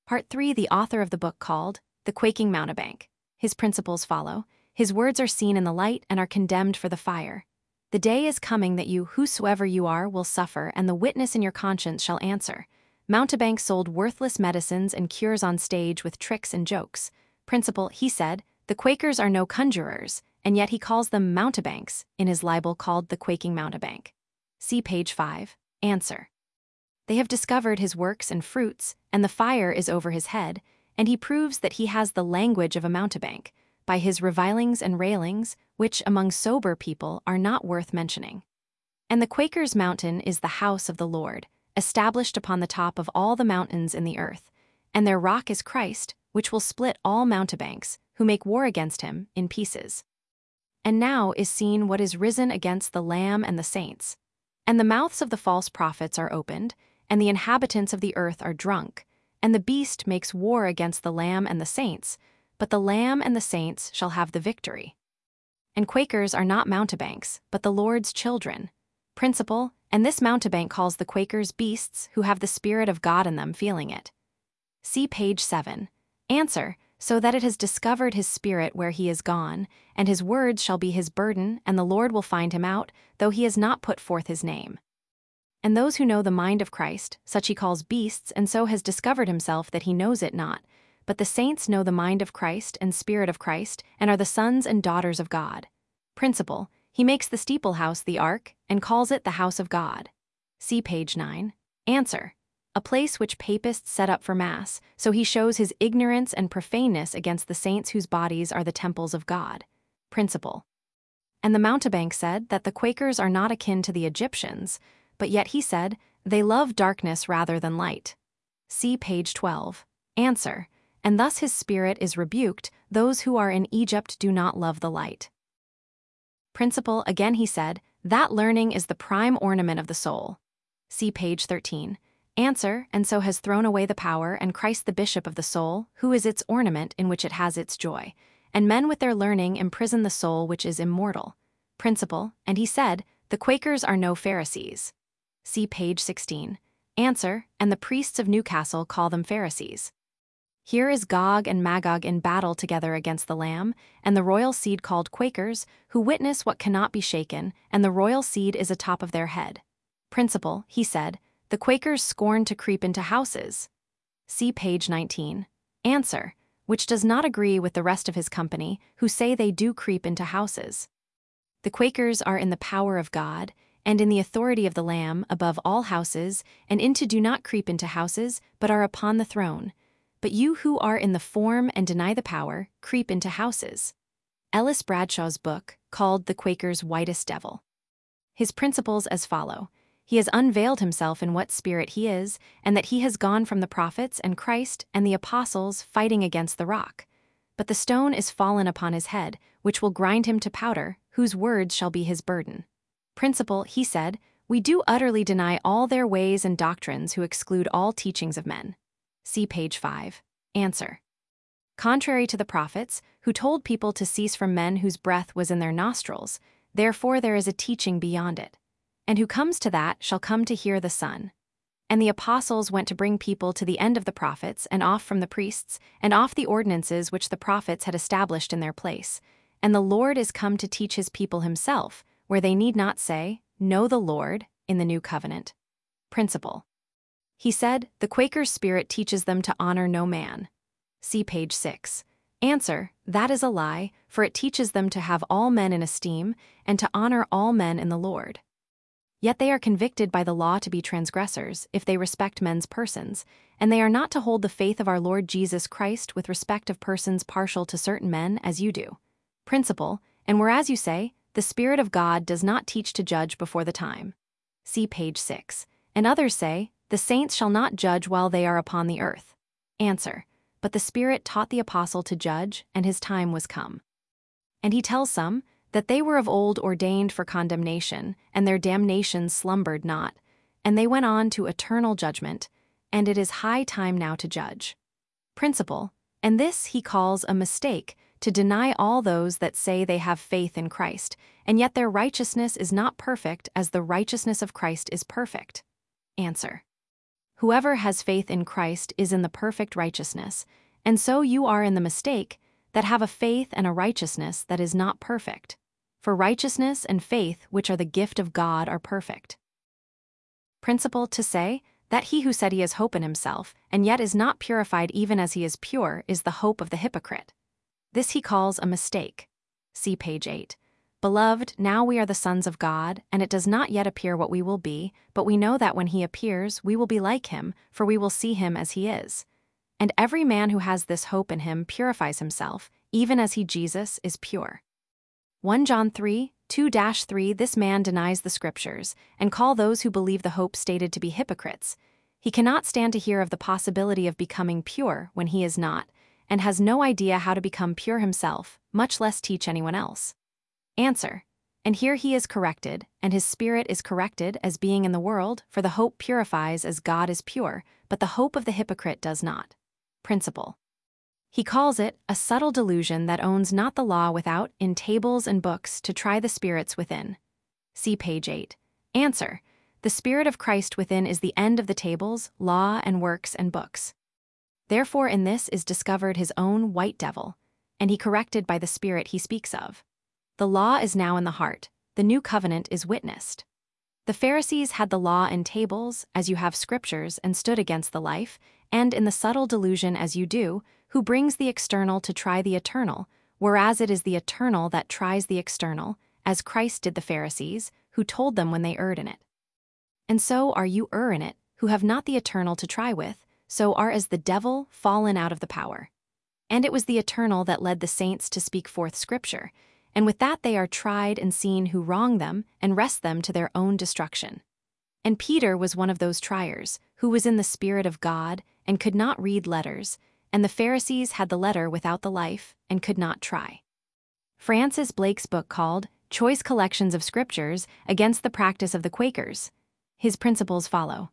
Part 3. The author of the book called The Quaking Mountebank. His principles follow. His words are seen in the light and are condemned for the fire. The day is coming that you, whosoever you are, will suffer, and the witness in your conscience shall answer. Mountebank sold worthless medicines and cures on stage with tricks and jokes. Principal, he said, the Quakers are no conjurers, and yet he calls them mountebanks in his libel called The Quaking Mountebank. See page 5. Answer. They have discovered his works and fruits, and the fire is over his head, and he proves that he has the language of a mountebank, by his revilings and railings, which among sober people are not worth mentioning. And the Quakers' mountain is the house of the Lord, established upon the top of all the mountains in the earth, and their rock is Christ, which will split all mountebanks, who make war against him, in pieces. And now is seen what is risen against the Lamb and the saints. And the mouths of the false prophets are opened, and the inhabitants of the earth are drunk, and the beast makes war against the Lamb and the saints, but the Lamb and the saints shall have the victory. And Quakers are not mountebanks, but the Lord's children. Principal, and this mountebank calls the Quakers beasts who have the Spirit of God in them feeling it. See page 7. Answer, so that it has discovered his spirit where he is gone, and his words shall be his burden, and the Lord will find him out, though he has not put forth his name. And those who know the mind of Christ, such he calls beasts, and so has discovered himself that he knows it not. But the saints know the mind of Christ and Spirit of Christ, and are the sons and daughters of God. Principal, he makes the steeple house the ark, and calls it the house of God. See page 9. Answer. A place which papists set up for mass, so he shows his ignorance and profaneness against the saints whose bodies are the temples of God. Principal. And the mountebank said that the Quakers are not akin to the Egyptians, but yet he said, they love darkness rather than light. See page 12. Answer. And thus his spirit is rebuked, those who are in Egypt do not love the light. Principal, again he said, that learning is the prime ornament of the soul. See page 13. Answer, and so has thrown away the power, and Christ the bishop of the soul, who is its ornament in which it has its joy. And men with their learning imprison the soul which is immortal. Principal, and he said, the Quakers are no Pharisees. See page 16. Answer, and the priests of Newcastle call them Pharisees. Here is Gog and Magog in battle together against the Lamb, and the royal seed called Quakers, who witness what cannot be shaken, and the royal seed is atop of their head. Principal, he said, the Quakers scorn to creep into houses. See page 19. Answer, which does not agree with the rest of his company, who say they do creep into houses. The Quakers are in the power of God, and in the authority of the Lamb, above all houses, and into do not creep into houses, but are upon the throne. But you who are in the form and deny the power, creep into houses. Ellis Bradshaw's book, called The Quaker's Whitest Devil. His principles as follow. He has unveiled himself in what spirit he is, and that he has gone from the prophets and Christ and the apostles fighting against the rock. But the stone is fallen upon his head, which will grind him to powder, whose words shall be his burden. Principal, he said, we do utterly deny all their ways and doctrines who exclude all teachings of men. See page 5. Answer. Contrary to the prophets, who told people to cease from men whose breath was in their nostrils, therefore there is a teaching beyond it. And who comes to that shall come to hear the Son. And the apostles went to bring people to the end of the prophets, and off from the priests, and off the ordinances which the prophets had established in their place. And the Lord is come to teach his people himself, where they need not say, know the Lord, in the new covenant. Principal. He said, the Quaker's spirit teaches them to honor no man. See page 6. Answer, that is a lie, for it teaches them to have all men in esteem, and to honor all men in the Lord. Yet they are convicted by the law to be transgressors, if they respect men's persons, and they are not to hold the faith of our Lord Jesus Christ with respect of persons partial to certain men, as you do. Principal, and whereas you say, the Spirit of God does not teach to judge before the time. See page 6. And others say, the saints shall not judge while they are upon the earth. Answer, but the Spirit taught the apostle to judge, and his time was come. And he tells some, that they were of old ordained for condemnation, and their damnation slumbered not, and they went on to eternal judgment, and it is high time now to judge. Principal, and this he calls a mistake, to deny all those that say they have faith in Christ, and yet their righteousness is not perfect as the righteousness of Christ is perfect. Answer. Whoever has faith in Christ is in the perfect righteousness, and so you are in the mistake that have a faith and a righteousness that is not perfect. For righteousness and faith, which are the gift of God, are perfect. Principle to say that he who said he has hope in himself, and yet is not purified even as he is pure, is the hope of the hypocrite. This he calls a mistake. See page 8. Beloved, now we are the sons of God, and it does not yet appear what we will be, but we know that when he appears, we will be like him, for we will see him as he is. And every man who has this hope in him purifies himself, even as he, Jesus, is pure. 1 John 3, 2-3 This man denies the scriptures, and call those who believe the hope stated to be hypocrites. He cannot stand to hear of the possibility of becoming pure when he is not, and has no idea how to become pure himself, much less teach anyone else. Answer. And here he is corrected, and his spirit is corrected as being in the world, for the hope purifies as God is pure, but the hope of the hypocrite does not. Principle. He calls it a subtle delusion that owns not the law without, in tables and books, to try the spirits within. See page 8. Answer. The Spirit of Christ within is the end of the tables, law and works and books. Therefore in this is discovered his own white devil, and he corrected by the Spirit he speaks of. The law is now in the heart, the new covenant is witnessed. The Pharisees had the law in tables, as you have scriptures, and stood against the life, and in the subtle delusion as you do, who brings the external to try the eternal, whereas it is the eternal that tries the external, as Christ did the Pharisees, who told them when they erred in it. And so are you in it, who have not the eternal to try with, so are as the devil fallen out of the power. And it was the eternal that led the saints to speak forth scripture, and with that they are tried and seen who wrong them and wrest them to their own destruction. And Peter was one of those triers, who was in the Spirit of God, and could not read letters, and the Pharisees had the letter without the life, and could not try. Francis Blake's book called Choice Collections of Scriptures Against the Practice of the Quakers. His principles follow.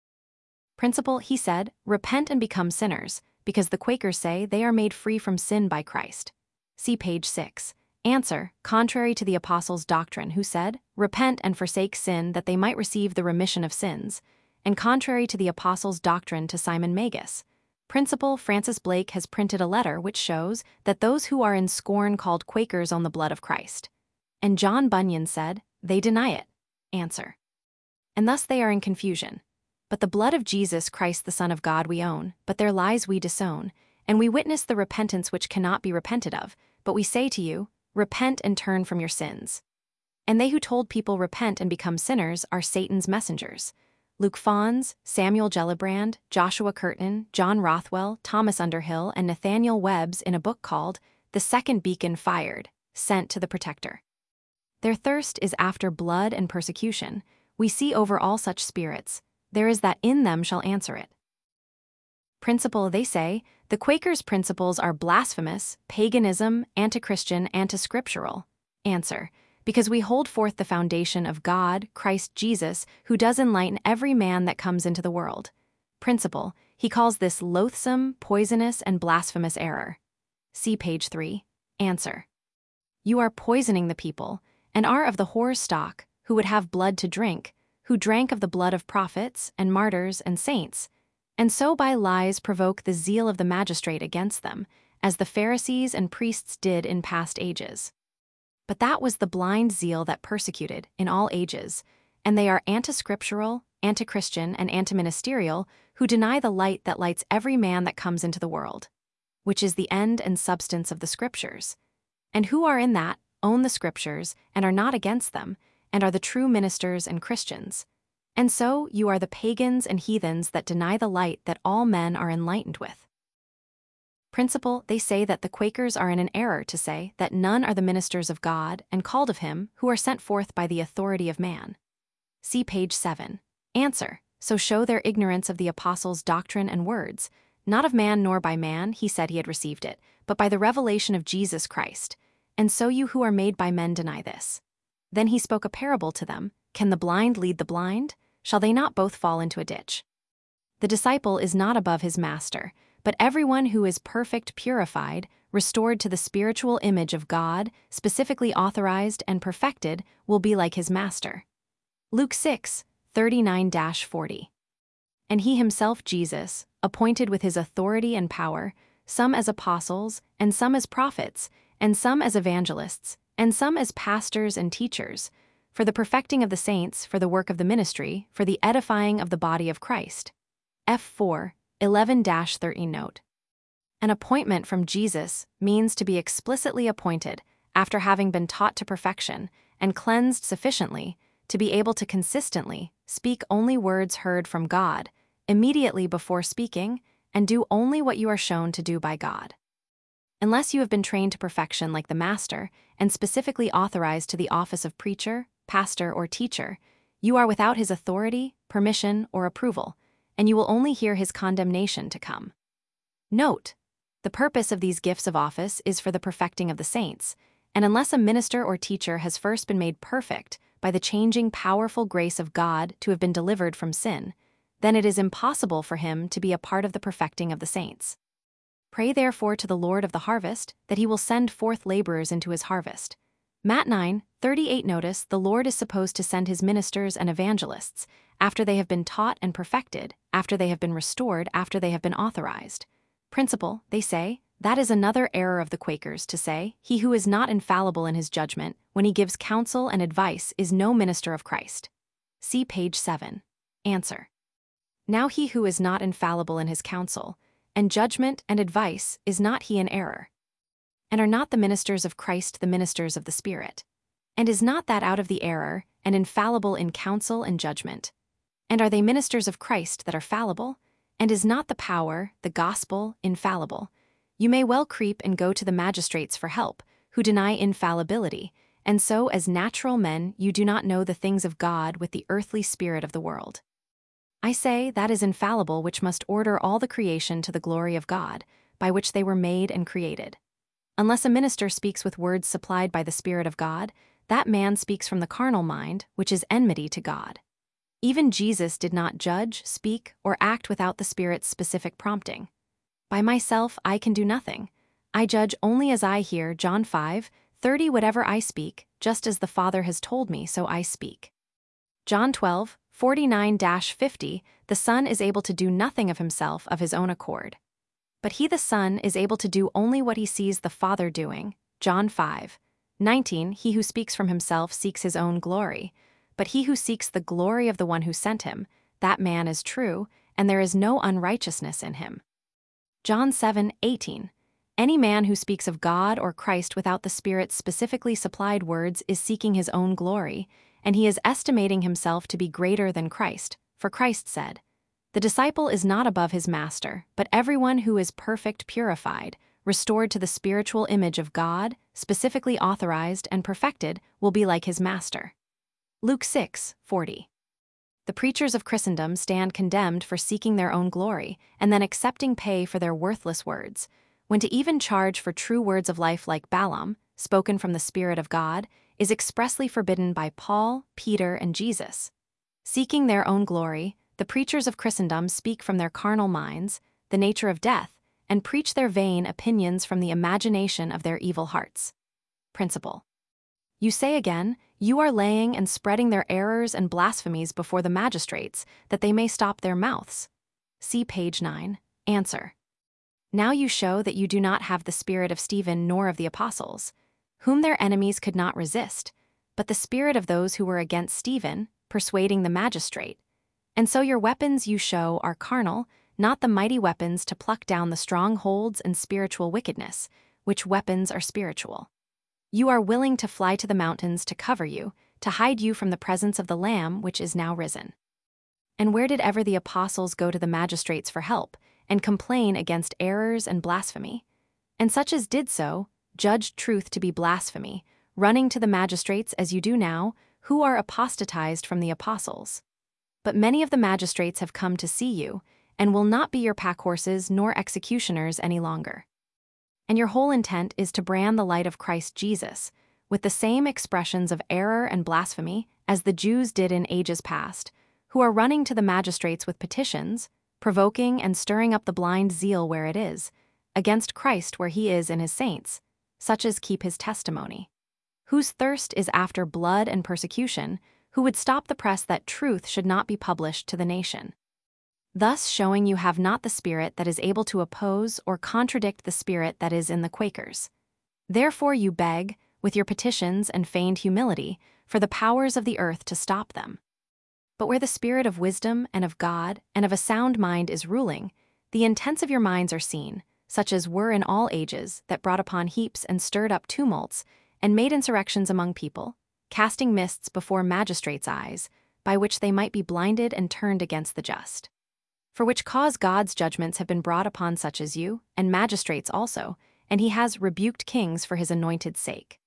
Principle, he said, repent and become sinners, because the Quakers say they are made free from sin by Christ. See page 6. Answer, contrary to the apostles' doctrine, who said, repent and forsake sin that they might receive the remission of sins, and contrary to the apostles' doctrine to Simon Magus. Principle, Francis Blake has printed a letter which shows that those who are in scorn called Quakers own the blood of Christ. And John Bunyan said, they deny it. Answer. And thus they are in confusion. But the blood of Jesus Christ the Son of God we own, but their lies we disown, and we witness the repentance which cannot be repented of, but we say to you, repent and turn from your sins. And they who told people repent and become sinners are Satan's messengers. Luke Fons, Samuel Gellibrand, Joshua Curtin, John Rothwell, Thomas Underhill, and Nathaniel Webbs in a book called The Second Beacon Fired, Sent to the Protector. Their thirst is after blood and persecution. We see over all such spirits, there is that in them shall answer it. Principle, they say, the Quakers' principles are blasphemous, paganism, anti-Christian, anti-scriptural. Answer, because we hold forth the foundation of God, Christ Jesus, who does enlighten every man that comes into the world. Principle, he calls this loathsome, poisonous, and blasphemous error. See page 3. Answer. You are poisoning the people, and are of the whore stock, who would have blood to drink, who drank of the blood of prophets, and martyrs, and saints, and so by lies provoke the zeal of the magistrate against them, as the Pharisees and priests did in past ages. But that was the blind zeal that persecuted in all ages, and they are anti-scriptural, anti-Christian, and anti-ministerial, who deny the light that lights every man that comes into the world, which is the end and substance of the Scriptures, and who are in that, own the Scriptures, and are not against them, and are the true ministers and Christians. And so you are the pagans and heathens that deny the light that all men are enlightened with. Principle, they say that the Quakers are in an error to say that none are the ministers of God and called of him who are sent forth by the authority of man. See page 7. Answer, so show their ignorance of the apostles' doctrine and words, not of man nor by man, he said he had received it, but by the revelation of Jesus Christ. And so you who are made by men deny this. Then he spoke a parable to them, can the blind lead the blind? Shall they not both fall into a ditch? The disciple is not above his master, but everyone who is perfect, purified, restored to the spiritual image of God, specifically authorized and perfected, will be like his master. Luke 6, 39-40. and he himself Jesus, appointed with his authority and power, some as apostles, and some as prophets, and some as evangelists, and some as pastors and teachers, for the perfecting of the saints, for the work of the ministry, for the edifying of the body of Christ. F4, 11-13 note. An appointment from Jesus means to be explicitly appointed after having been taught to perfection and cleansed sufficiently to be able to consistently speak only words heard from God, immediately before speaking, and do only what you are shown to do by God. Unless you have been trained to perfection like the Master and specifically authorized to the office of preacher, pastor, or teacher, you are without his authority, permission, or approval, and you will only hear his condemnation to come. Note, the purpose of these gifts of office is for the perfecting of the saints, and unless a minister or teacher has first been made perfect by the changing powerful grace of God to have been delivered from sin, then it is impossible for him to be a part of the perfecting of the saints. Pray therefore to the Lord of the harvest that he will send forth laborers into his harvest. Matt 9:38. Notice the Lord is supposed to send his ministers and evangelists after they have been taught and perfected, after they have been restored, after they have been authorized. Principle, they say, that is another error of the Quakers to say, he who is not infallible in his judgment when he gives counsel and advice is no minister of Christ. See page 7. Answer. Now he who is not infallible in his counsel and judgment and advice is not he in error? And are not the ministers of Christ the ministers of the Spirit? And is not that out of the error and infallible in counsel and judgment? And are they ministers of Christ that are fallible? And is not the power, the gospel, infallible? You may well creep and go to the magistrates for help, who deny infallibility, and so as natural men you do not know the things of God with the earthly spirit of the world. I say that is infallible which must order all the creation to the glory of God, by which they were made and created. Unless a minister speaks with words supplied by the Spirit of God, that man speaks from the carnal mind, which is enmity to God. Even Jesus did not judge, speak, or act without the Spirit's specific prompting. By myself I can do nothing. I judge only as I hear. John 5:30. Whatever I speak, just as the Father has told me, so I speak. John 12:49-50. The Son is able to do nothing of himself of his own accord. But he, the Son, is able to do only what he sees the Father doing. John 5:19. He who speaks from himself seeks his own glory, but he who seeks the glory of the one who sent him, that man is true, and there is no unrighteousness in him. John 7:18. Any man who speaks of God or Christ without the Spirit's specifically supplied words is seeking his own glory, and he is estimating himself to be greater than Christ, for Christ said, "The disciple is not above his master, but everyone who is perfect, purified, restored to the spiritual image of God, specifically authorized and perfected, will be like his master." Luke 6:40. The preachers of Christendom stand condemned for seeking their own glory and then accepting pay for their worthless words, when to even charge for true words of life like Balaam, spoken from the Spirit of God, is expressly forbidden by Paul, Peter, and Jesus. Seeking their own glory, the preachers of Christendom speak from their carnal minds, the nature of death, and preach their vain opinions from the imagination of their evil hearts. Principle. You say again, you are laying and spreading their errors and blasphemies before the magistrates, that they may stop their mouths. See page 9. Answer. Now you show that you do not have the spirit of Stephen nor of the apostles, whom their enemies could not resist, but the spirit of those who were against Stephen, persuading the magistrate. And so your weapons you show are carnal, not the mighty weapons to pluck down the strongholds and spiritual wickedness, which weapons are spiritual. You are willing to fly to the mountains to cover you, to hide you from the presence of the Lamb which is now risen. And where did ever the apostles go to the magistrates for help, and complain against errors and blasphemy? And such as did so, judged truth to be blasphemy, running to the magistrates as you do now, who are apostatized from the apostles. But many of the magistrates have come to see you, and will not be your pack horses nor executioners any longer. And your whole intent is to brand the light of Christ Jesus with the same expressions of error and blasphemy as the Jews did in ages past, who are running to the magistrates with petitions, provoking and stirring up the blind zeal where it is, against Christ where he is in his saints, such as keep his testimony, whose thirst is after blood and persecution, who would stop the press that truth should not be published to the nation. thus showing you have not the spirit that is able to oppose or contradict the spirit that is in the Quakers. Therefore you beg, with your petitions and feigned humility, for the powers of the earth to stop them. But where the spirit of wisdom and of God and of a sound mind is ruling, the intents of your minds are seen, such as were in all ages, that brought upon heaps and stirred up tumults, and made insurrections among people, casting mists before magistrates' eyes, by which they might be blinded and turned against the just. For which cause God's judgments have been brought upon such as you, and magistrates also, and he has rebuked kings for his anointed sake.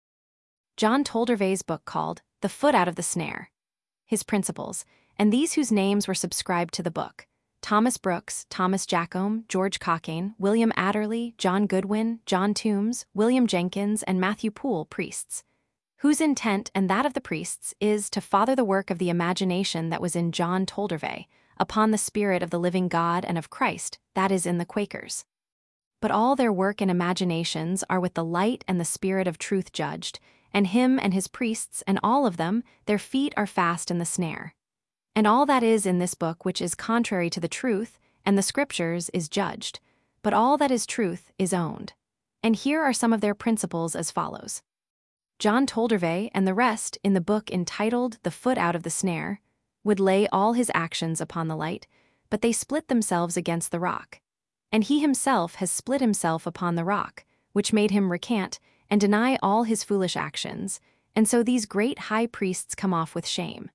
John Toldervey's book called The Foot Out of the Snare. His principles, and these whose names were subscribed to the book: Thomas Brooks, Thomas Jacomb, George Cockayne, William Adderley, John Goodwin, John Toombs, William Jenkins, and Matthew Poole, priests, whose intent and that of the priests is to father the work of the imagination that was in John Toldervey, upon the spirit of the living God and of Christ, that is in the Quakers. But all their work and imaginations are with the light and the spirit of truth judged, and him and his priests and all of them, their feet are fast in the snare. And all that is in this book which is contrary to the truth and the scriptures is judged, but all that is truth is owned. And here are some of their principles as follows. John Toldervey and the rest in the book entitled The Foot Out of the Snare would lay all his actions upon the light, but they split themselves against the rock. And he himself has split himself upon the rock, which made him recant and deny all his foolish actions, and so these great high priests come off with shame.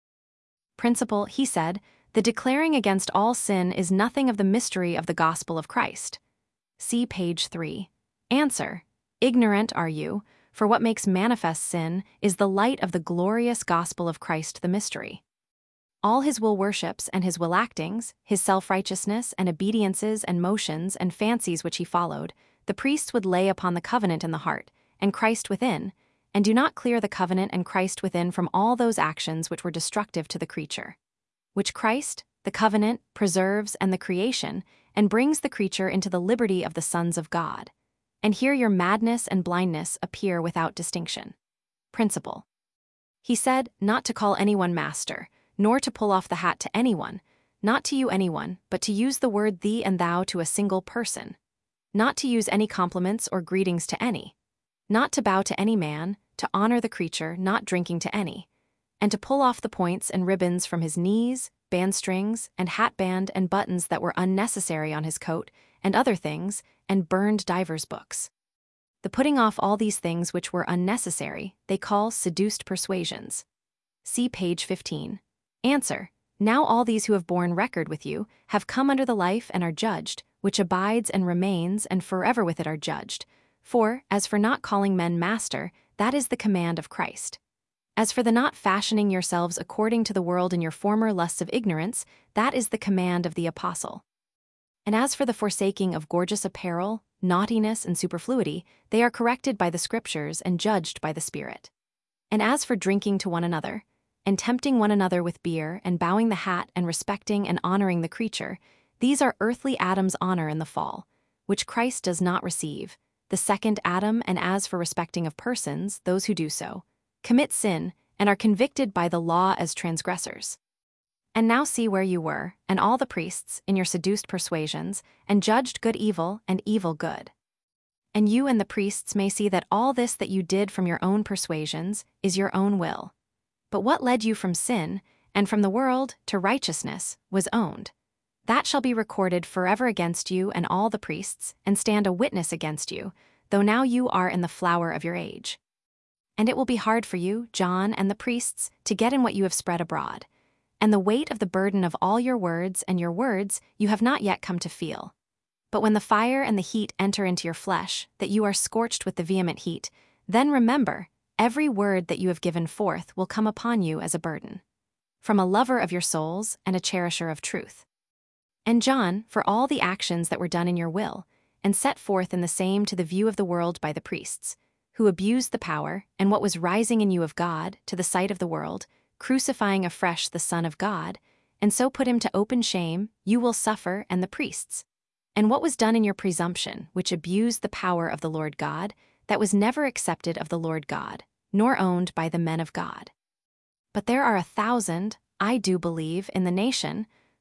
Principle, he said, the declaring against all sin is nothing of the mystery of the gospel of Christ. See page 3. Answer, ignorant are you, for what makes manifest sin is the light of the glorious gospel of Christ the mystery. All his will worships and his will actings, his self-righteousness and obediences and motions and fancies which he followed, the priests would lay upon the covenant in the heart, and Christ within, and do not clear the covenant and Christ within from all those actions which were destructive to the creature. Which Christ, the covenant, preserves and the creation, and brings the creature into the liberty of the sons of God. And here your madness and blindness appear without distinction. Principle. He said, not to call anyone master, nor to pull off the hat to anyone, not to you anyone, but to use the word thee and thou to a single person. Not to use any compliments or greetings to any. Not to bow to any man, to honor the creature, not drinking to any. And to pull off the points and ribbons from his knees, band strings, and hatband and buttons that were unnecessary on his coat, and other things, and burned divers books. The putting off all these things which were unnecessary, they call seduced persuasions. See page 15. Answer, now all these who have borne record with you have come under the life and are judged, which abides and remains and forever with it are judged. For, as for not calling men master, that is the command of Christ. As for the not fashioning yourselves according to the world in your former lusts of ignorance, that is the command of the apostle. And as for the forsaking of gorgeous apparel, naughtiness, and superfluity, they are corrected by the Scriptures and judged by the Spirit. And as for drinking to one another, and tempting one another with beer, and bowing the hat, and respecting and honoring the creature, these are earthly Adam's honor in the fall, which Christ does not receive, the second Adam. And as for respecting of persons, those who do so commit sin, and are convicted by the law as transgressors. And now see where you were, and all the priests, in your seduced persuasions, and judged good evil, and evil good. And you and the priests may see that all this that you did from your own persuasions is your own will. But what led you from sin, and from the world, to righteousness, was owned. That shall be recorded forever against you and all the priests, and stand a witness against you, though now you are in the flower of your age. And it will be hard for you, John and the priests, to get in what you have spread abroad, and the weight of the burden of all your words and your words you have not yet come to feel. But when the fire and the heat enter into your flesh, that you are scorched with the vehement heat, then remember, every word that you have given forth will come upon you as a burden. From a lover of your souls and a cherisher of truth. And John, for all the actions that were done in your will, and set forth in the same to the view of the world by the priests, who abused the power and what was rising in you of God to the sight of the world, crucifying afresh the Son of God, and so put him to open shame, you will suffer, and the priests. And what was done in your presumption, which abused the power of the Lord God, that was never accepted of the Lord God, nor owned by the men of God. But there are 1,000, I do believe, in the nation,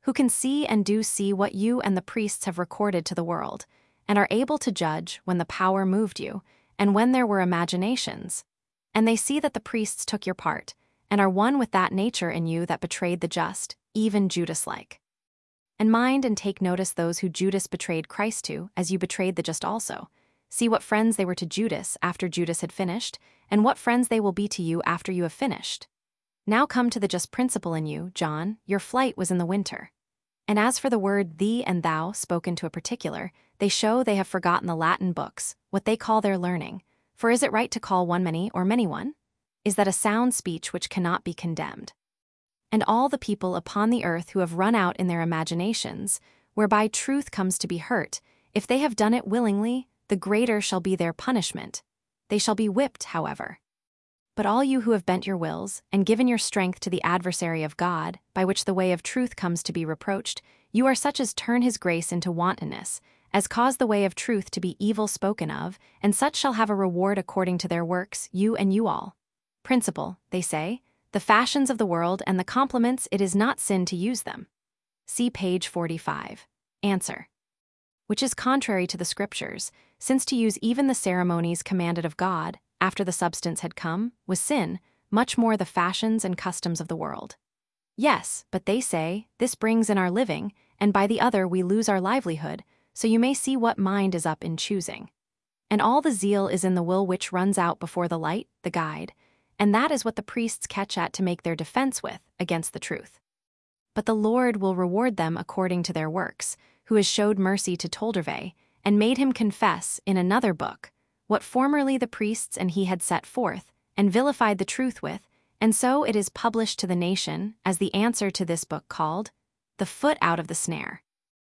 who can see and do see what you and the priests have recorded to the world, and are able to judge when the power moved you, and when there were imaginations. And they see that the priests took your part, and are one with that nature in you that betrayed the just, even Judas-like. And mind and take notice those who Judas betrayed Christ to, as you betrayed the just also. See what friends they were to Judas after Judas had finished, and what friends they will be to you after you have finished. Now come to the just principle in you, John, your flight was in the winter. And as for the word thee and thou spoken to a particular, they show they have forgotten the Latin books, what they call their learning. For is it right to call one many or many one? Is that a sound speech which cannot be condemned? And all the people upon the earth who have run out in their imaginations, whereby truth comes to be hurt, if they have done it willingly, the greater shall be their punishment. They shall be whipped, however. But all you who have bent your wills, and given your strength to the adversary of God, by which the way of truth comes to be reproached, you are such as turn his grace into wantonness, as cause the way of truth to be evil spoken of, and such shall have a reward according to their works, you and you all. Principle, they say, the fashions of the world and the compliments it is not sin to use them. See page 45. Answer. Which is contrary to the Scriptures, since to use even the ceremonies commanded of God, after the substance had come, was sin, much more the fashions and customs of the world. Yes, but they say, this brings in our living, and by the other we lose our livelihood, so you may see what mind is up in choosing. And all the zeal is in the will which runs out before the light, the guide, and that is what the priests catch at to make their defense with, against the truth. But the Lord will reward them according to their works, who has showed mercy to Tolderve, and made him confess, in another book, what formerly the priests and he had set forth, and vilified the truth with, and so it is published to the nation, as the answer to this book called, The Foot Out of the Snare.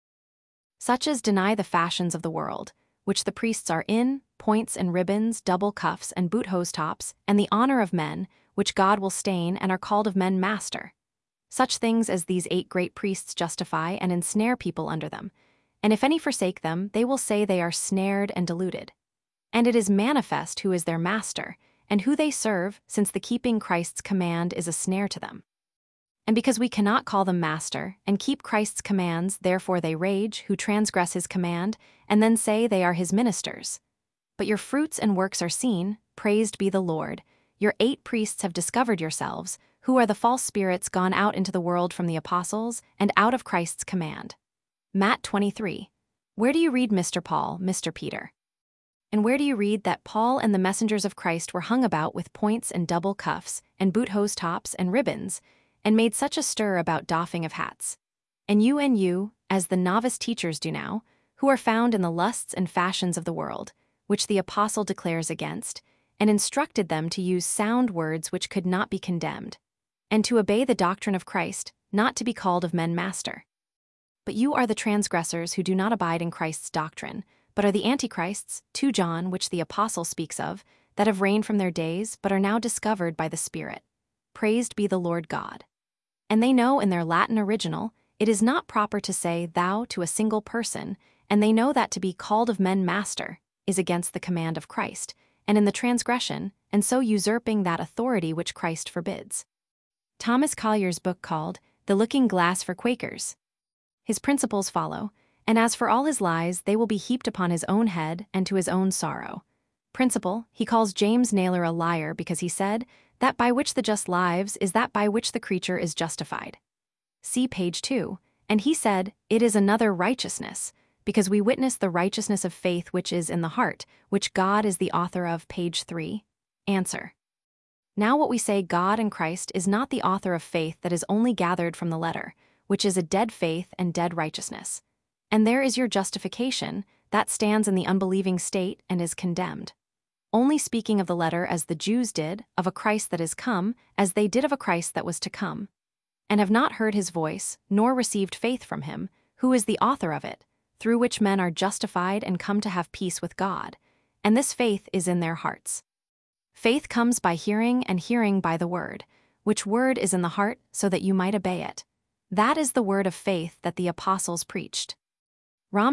Such as deny the fashions of the world, which the priests are in, points and ribbons, double cuffs and boot-hose tops, and the honor of men, which God will stain and are called of men master. Such things as these 8 great priests justify and ensnare people under them, and if any forsake them, they will say they are snared and deluded. And it is manifest who is their master, and who they serve, since the keeping Christ's command is a snare to them. And because we cannot call them master, and keep Christ's commands, therefore they rage, who transgress his command, and then say they are his ministers. But your fruits and works are seen, praised be the Lord. Your 8 priests have discovered yourselves, who are the false spirits gone out into the world from the apostles, and out of Christ's command. Matt 23. Where do you read Mr. Paul, Mr. Peter? And where do you read that Paul and the messengers of Christ were hung about with points and double cuffs, and boot-hose tops and ribbons, and made such a stir about doffing of hats? And you, as the novice teachers do now, who are found in the lusts and fashions of the world, which the apostle declares against, and instructed them to use sound words which could not be condemned, and to obey the doctrine of Christ, not to be called of men master. But you are the transgressors who do not abide in Christ's doctrine, but are the antichrists, 2 John, which the apostle speaks of, that have reigned from their days, but are now discovered by the Spirit. Praised be the Lord God. And they know in their Latin original, it is not proper to say thou to a single person, and they know that to be called of men master is against the command of Christ, and in the transgression, and so usurping that authority which Christ forbids. Thomas Collier's book called The Looking Glass for Quakers. His principles follow, and as for all his lies, they will be heaped upon his own head and to his own sorrow. Principle, he calls James Naylor a liar because he said, that by which the just lives is that by which the creature is justified. See page 2, and he said, it is another righteousness, because we witness the righteousness of faith which is in the heart, which God is the author of, page 3. Answer. Now what we say God and Christ is not the author of faith that is only gathered from the letter, which is a dead faith and dead righteousness. And there is your justification, that stands in the unbelieving state and is condemned. Only speaking of the letter as the Jews did, of a Christ that is come, as they did of a Christ that was to come. And have not heard his voice, nor received faith from him, who is the author of it, through which men are justified and come to have peace with God, and this faith is in their hearts. Faith comes by hearing, and hearing by the word, which word is in the heart, so that you might obey it. That is the word of faith that the apostles preached. Rom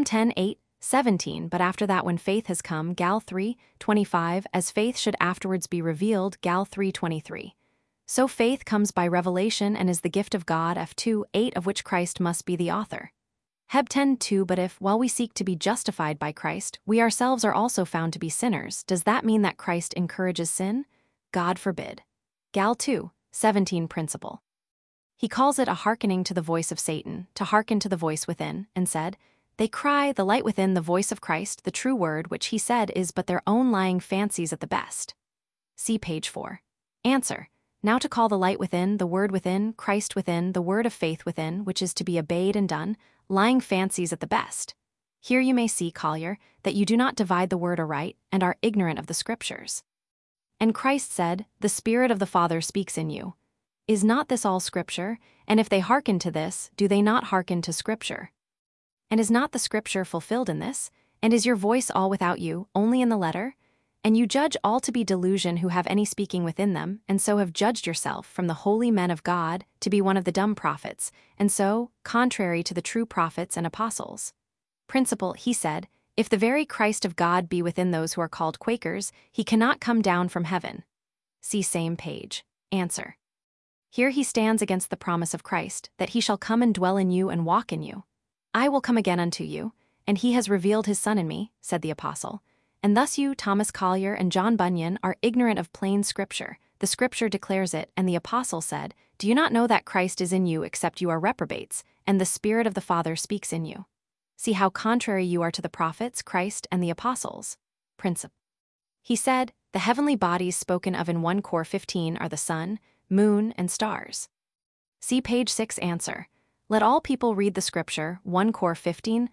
10:8-17. But after that when faith has come, Gal 3:25, as faith should afterwards be revealed, Gal 3:23. So faith comes by revelation and is the gift of God. F2:8 of which Christ must be the author. Heb 10:2 But if, while we seek to be justified by Christ, we ourselves are also found to be sinners, does that mean that Christ encourages sin? God forbid. Gal 2:17 Principle. He calls it a hearkening to the voice of Satan, to hearken to the voice within, and said, they cry, the light within, the voice of Christ, the true word, which he said is but their own lying fancies at the best. See page 4. Answer. Now to call the light within, the word within, Christ within, the word of faith within, which is to be obeyed and done, lying fancies at the best. Here you may see, Collier, that you do not divide the word aright, and are ignorant of the Scriptures. And Christ said, the Spirit of the Father speaks in you. Is not this all Scripture? And if they hearken to this, do they not hearken to Scripture? And is not the Scripture fulfilled in this? And is your voice all without you, only in the letter? And you judge all to be delusion who have any speaking within them, and so have judged yourself from the holy men of God to be one of the dumb prophets, and so, contrary to the true prophets and apostles. Principle, he said, if the very Christ of God be within those who are called Quakers, he cannot come down from heaven. See same page. Answer. Here he stands against the promise of Christ, that he shall come and dwell in you and walk in you. I will come again unto you, and he has revealed his Son in me, said the apostle. And thus you, Thomas Collier and John Bunyan, are ignorant of plain Scripture. The Scripture declares it, and the apostle said, do you not know that Christ is in you except you are reprobates, and the Spirit of the Father speaks in you? See how contrary you are to the prophets, Christ, and the apostles. Principle. He said, the heavenly bodies spoken of in 1 Cor 15 are the sun, moon, and stars. See page 6. Answer. Let all people read the Scripture, 1 Cor 15,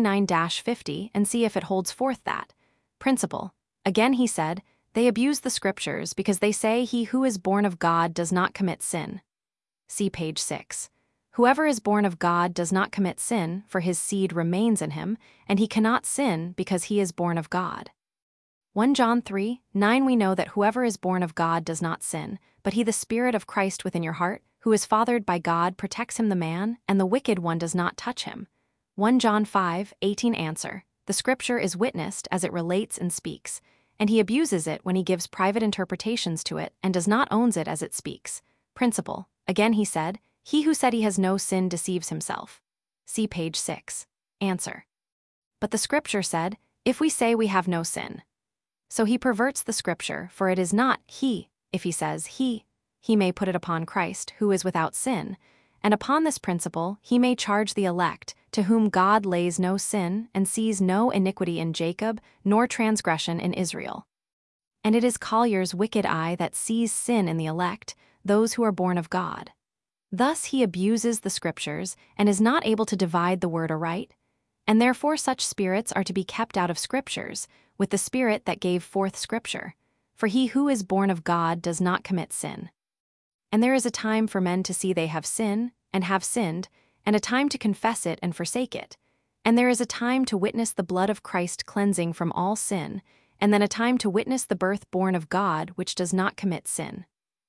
39-50, and see if it holds forth that. Principle. Again he said, they abuse the Scriptures because they say he who is born of God does not commit sin. See page 6. Whoever is born of God does not commit sin, for his seed remains in him, and he cannot sin because he is born of God. 1 John 3:9 We know that whoever is born of God does not sin, but he the Spirit of Christ within your heart, who is fathered by God, protects him the man, and the wicked one does not touch him. 1 John 5:18 Answer. The Scripture is witnessed as it relates and speaks, and he abuses it when he gives private interpretations to it and does not owns it as it speaks. Principle. Again he said, he who said he has no sin deceives himself. See page 6. Answer. But the Scripture said, if we say we have no sin. So he perverts the Scripture, for it is not he. If he says he may put it upon Christ, who is without sin, and upon this principle he may charge the elect, to whom God lays no sin and sees no iniquity in Jacob, nor transgression in Israel. And it is Collier's wicked eye that sees sin in the elect, those who are born of God. Thus he abuses the Scriptures and is not able to divide the word aright, and therefore such spirits are to be kept out of Scriptures, with the Spirit that gave forth Scripture. For he who is born of God does not commit sin. And there is a time for men to see they have sin, and have sinned, and a time to confess it and forsake it. And there is a time to witness the blood of Christ cleansing from all sin, and then a time to witness the birth born of God which does not commit sin.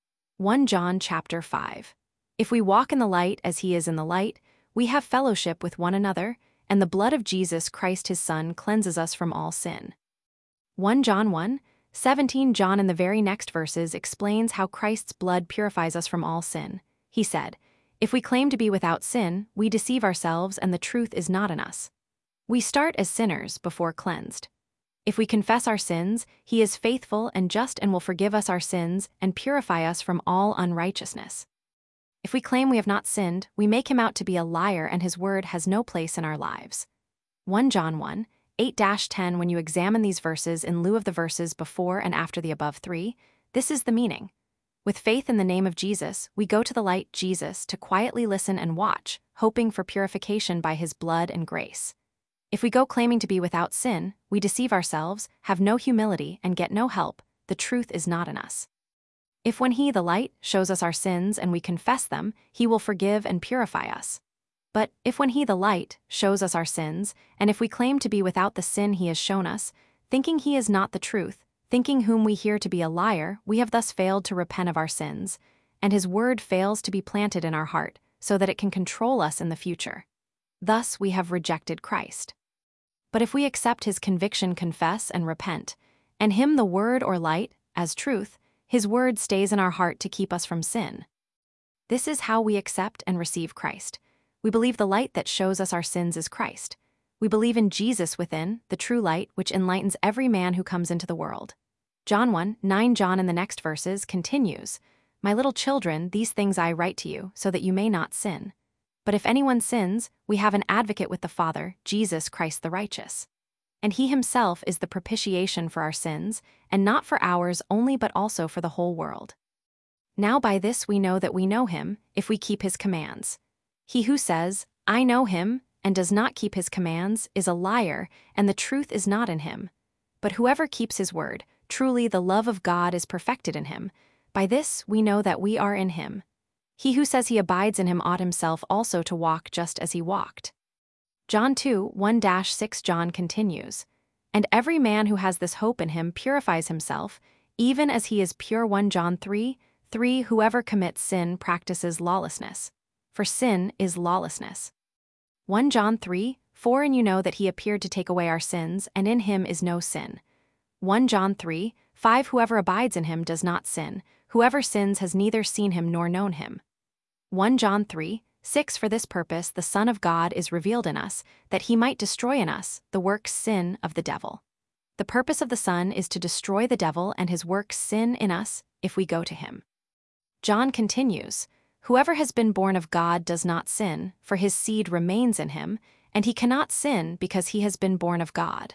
1 John chapter 5. If we walk in the light as he is in the light, we have fellowship with one another, and the blood of Jesus Christ his Son cleanses us from all sin. 1 John 1:17 John in the very next verses explains how Christ's blood purifies us from all sin. He said, if we claim to be without sin, we deceive ourselves and the truth is not in us. We start as sinners before cleansed. If we confess our sins, he is faithful and just and will forgive us our sins and purify us from all unrighteousness. If we claim we have not sinned, we make him out to be a liar and his word has no place in our lives. 1 John 1:8-10 When you examine these verses in lieu of the verses before and after the above three, this is the meaning. With faith in the name of Jesus, we go to the light Jesus to quietly listen and watch, hoping for purification by his blood and grace. If we go claiming to be without sin, we deceive ourselves, have no humility, and get no help. The truth is not in us. If when he, the light, shows us our sins and we confess them, he will forgive and purify us. But if when he, the light, shows us our sins, and if we claim to be without the sin he has shown us, thinking he is not the truth, thinking whom we hear to be a liar, we have thus failed to repent of our sins, and his word fails to be planted in our heart, so that it can control us in the future. Thus we have rejected Christ. But if we accept his conviction, confess, and repent, and him the word or light, as truth, His word stays in our heart to keep us from sin. This is how we accept and receive Christ. We believe the light that shows us our sins is Christ. We believe in Jesus within, the true light, which enlightens every man who comes into the world. John 1:9. John in the next verses continues, "My little children, these things I write to you, so that you may not sin. But if anyone sins, we have an advocate with the Father, Jesus Christ the righteous. And he himself is the propitiation for our sins, and not for ours only but also for the whole world. Now by this we know that we know him, if we keep his commands. He who says, 'I know him,' and does not keep his commands, is a liar, and the truth is not in him. But whoever keeps his word, truly the love of God is perfected in him. By this we know that we are in him. He who says he abides in him ought himself also to walk just as he walked." John 2:1-6. John continues, "And every man who has this hope in him purifies himself, even as he is pure." 1 John 3:3. Whoever commits sin practices lawlessness, for sin is lawlessness. 1 John 3:4. And you know that he appeared to take away our sins, and in him is no sin. 1 John 3:5. Whoever abides in him does not sin. Whoever sins has neither seen him nor known him. 1 John 3:6. For this purpose the Son of God is revealed in us, that he might destroy in us the works sin of the devil. The purpose of the Son is to destroy the devil and his works sin in us, if we go to him. John continues, "Whoever has been born of God does not sin, for his seed remains in him, and he cannot sin because he has been born of God."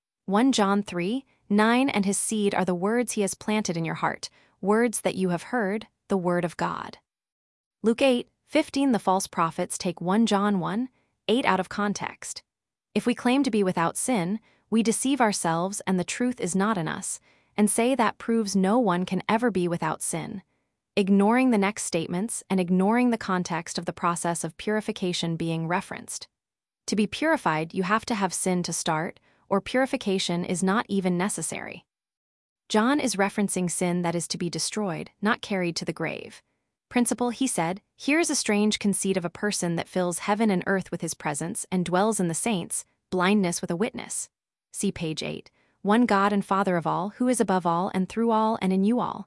1 John 3:9. And his seed are the words he has planted in your heart, words that you have heard, the word of God. Luke 8:15. The false prophets take 1 John 1:8 out of context. If we claim to be without sin, we deceive ourselves and the truth is not in us, and say that proves no one can ever be without sin, ignoring the next statements and ignoring the context of the process of purification being referenced. To be purified, you have to have sin to start, or purification is not even necessary. John is referencing sin that is to be destroyed, not carried to the grave. Principle, he said, "Here is a strange conceit of a person that fills heaven and earth with his presence and dwells in the saints, blindness with a witness." See page 8. "One God and Father of all, who is above all and through all and in you all."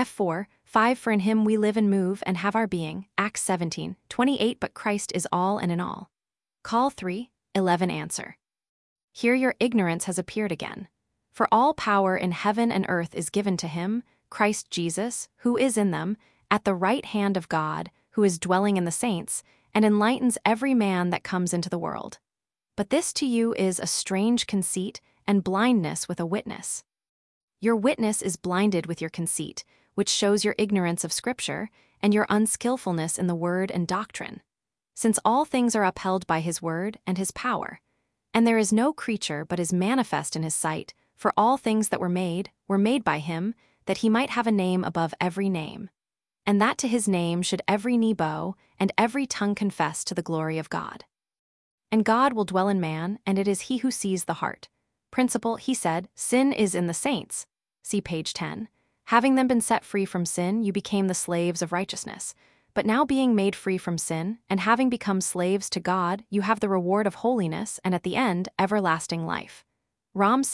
F4:5. For in him we live and move and have our being. Acts 17:28. But Christ is all and in all. Call 3:11. Answer. Here your ignorance has appeared again. For all power in heaven and earth is given to him, Christ Jesus, who is in them, at the right hand of God, who is dwelling in the saints, and enlightens every man that comes into the world. But this to you is a strange conceit and blindness with a witness. Your witness is blinded with your conceit, which shows your ignorance of Scripture and your unskillfulness in the word and doctrine. Since all things are upheld by his word and his power, and there is no creature but is manifest in his sight, for all things that were made by him, that he might have a name above every name, and that to his name should every knee bow and every tongue confess to the glory of God. And God will dwell in man, and it is he who sees the heart. Principle, he said, "Sin is in the saints." See page 10. "Having them been set free from sin, you became the slaves of righteousness. But now being made free from sin, and having become slaves to God, you have the reward of holiness, and at the end, everlasting life." Rom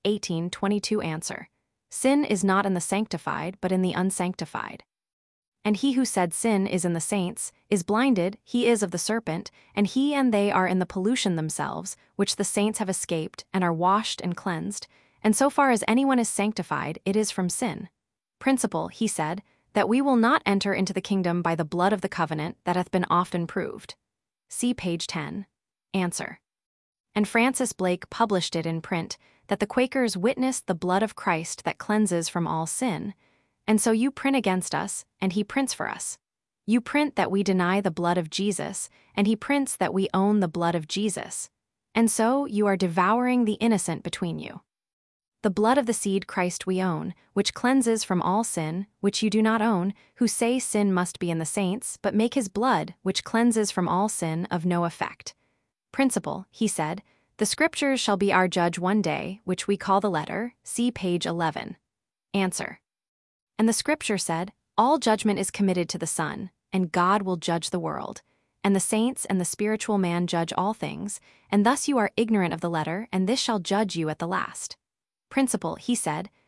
6:18-22. Answer. Sin is not in the sanctified, but in the unsanctified. And he who said sin is in the saints is blinded, he is of the serpent, and he and they are in the pollution themselves, which the saints have escaped, and are washed and cleansed, and so far as anyone is sanctified, it is from sin. Principle, he said, that we will not enter into the kingdom by the blood of the covenant that hath been often proved. See page 10. Answer. And Francis Blake published it in print, that the Quakers witnessed the blood of Christ that cleanses from all sin, and so you print against us, and he prints for us. You print that we deny the blood of Jesus, and he prints that we own the blood of Jesus. And so you are devouring the innocent between you. The blood of the seed Christ we own, which cleanses from all sin, which you do not own, who say sin must be in the saints, but make his blood, which cleanses from all sin, of no effect. Principle, he said, the Scriptures shall be our judge one day, which we call the letter, see page 11. Answer. And the Scripture said, all judgment is committed to the Son, and God will judge the world, and the saints and the spiritual man judge all things, and thus you are ignorant of the letter, and this shall judge you at the last. Principle, he said,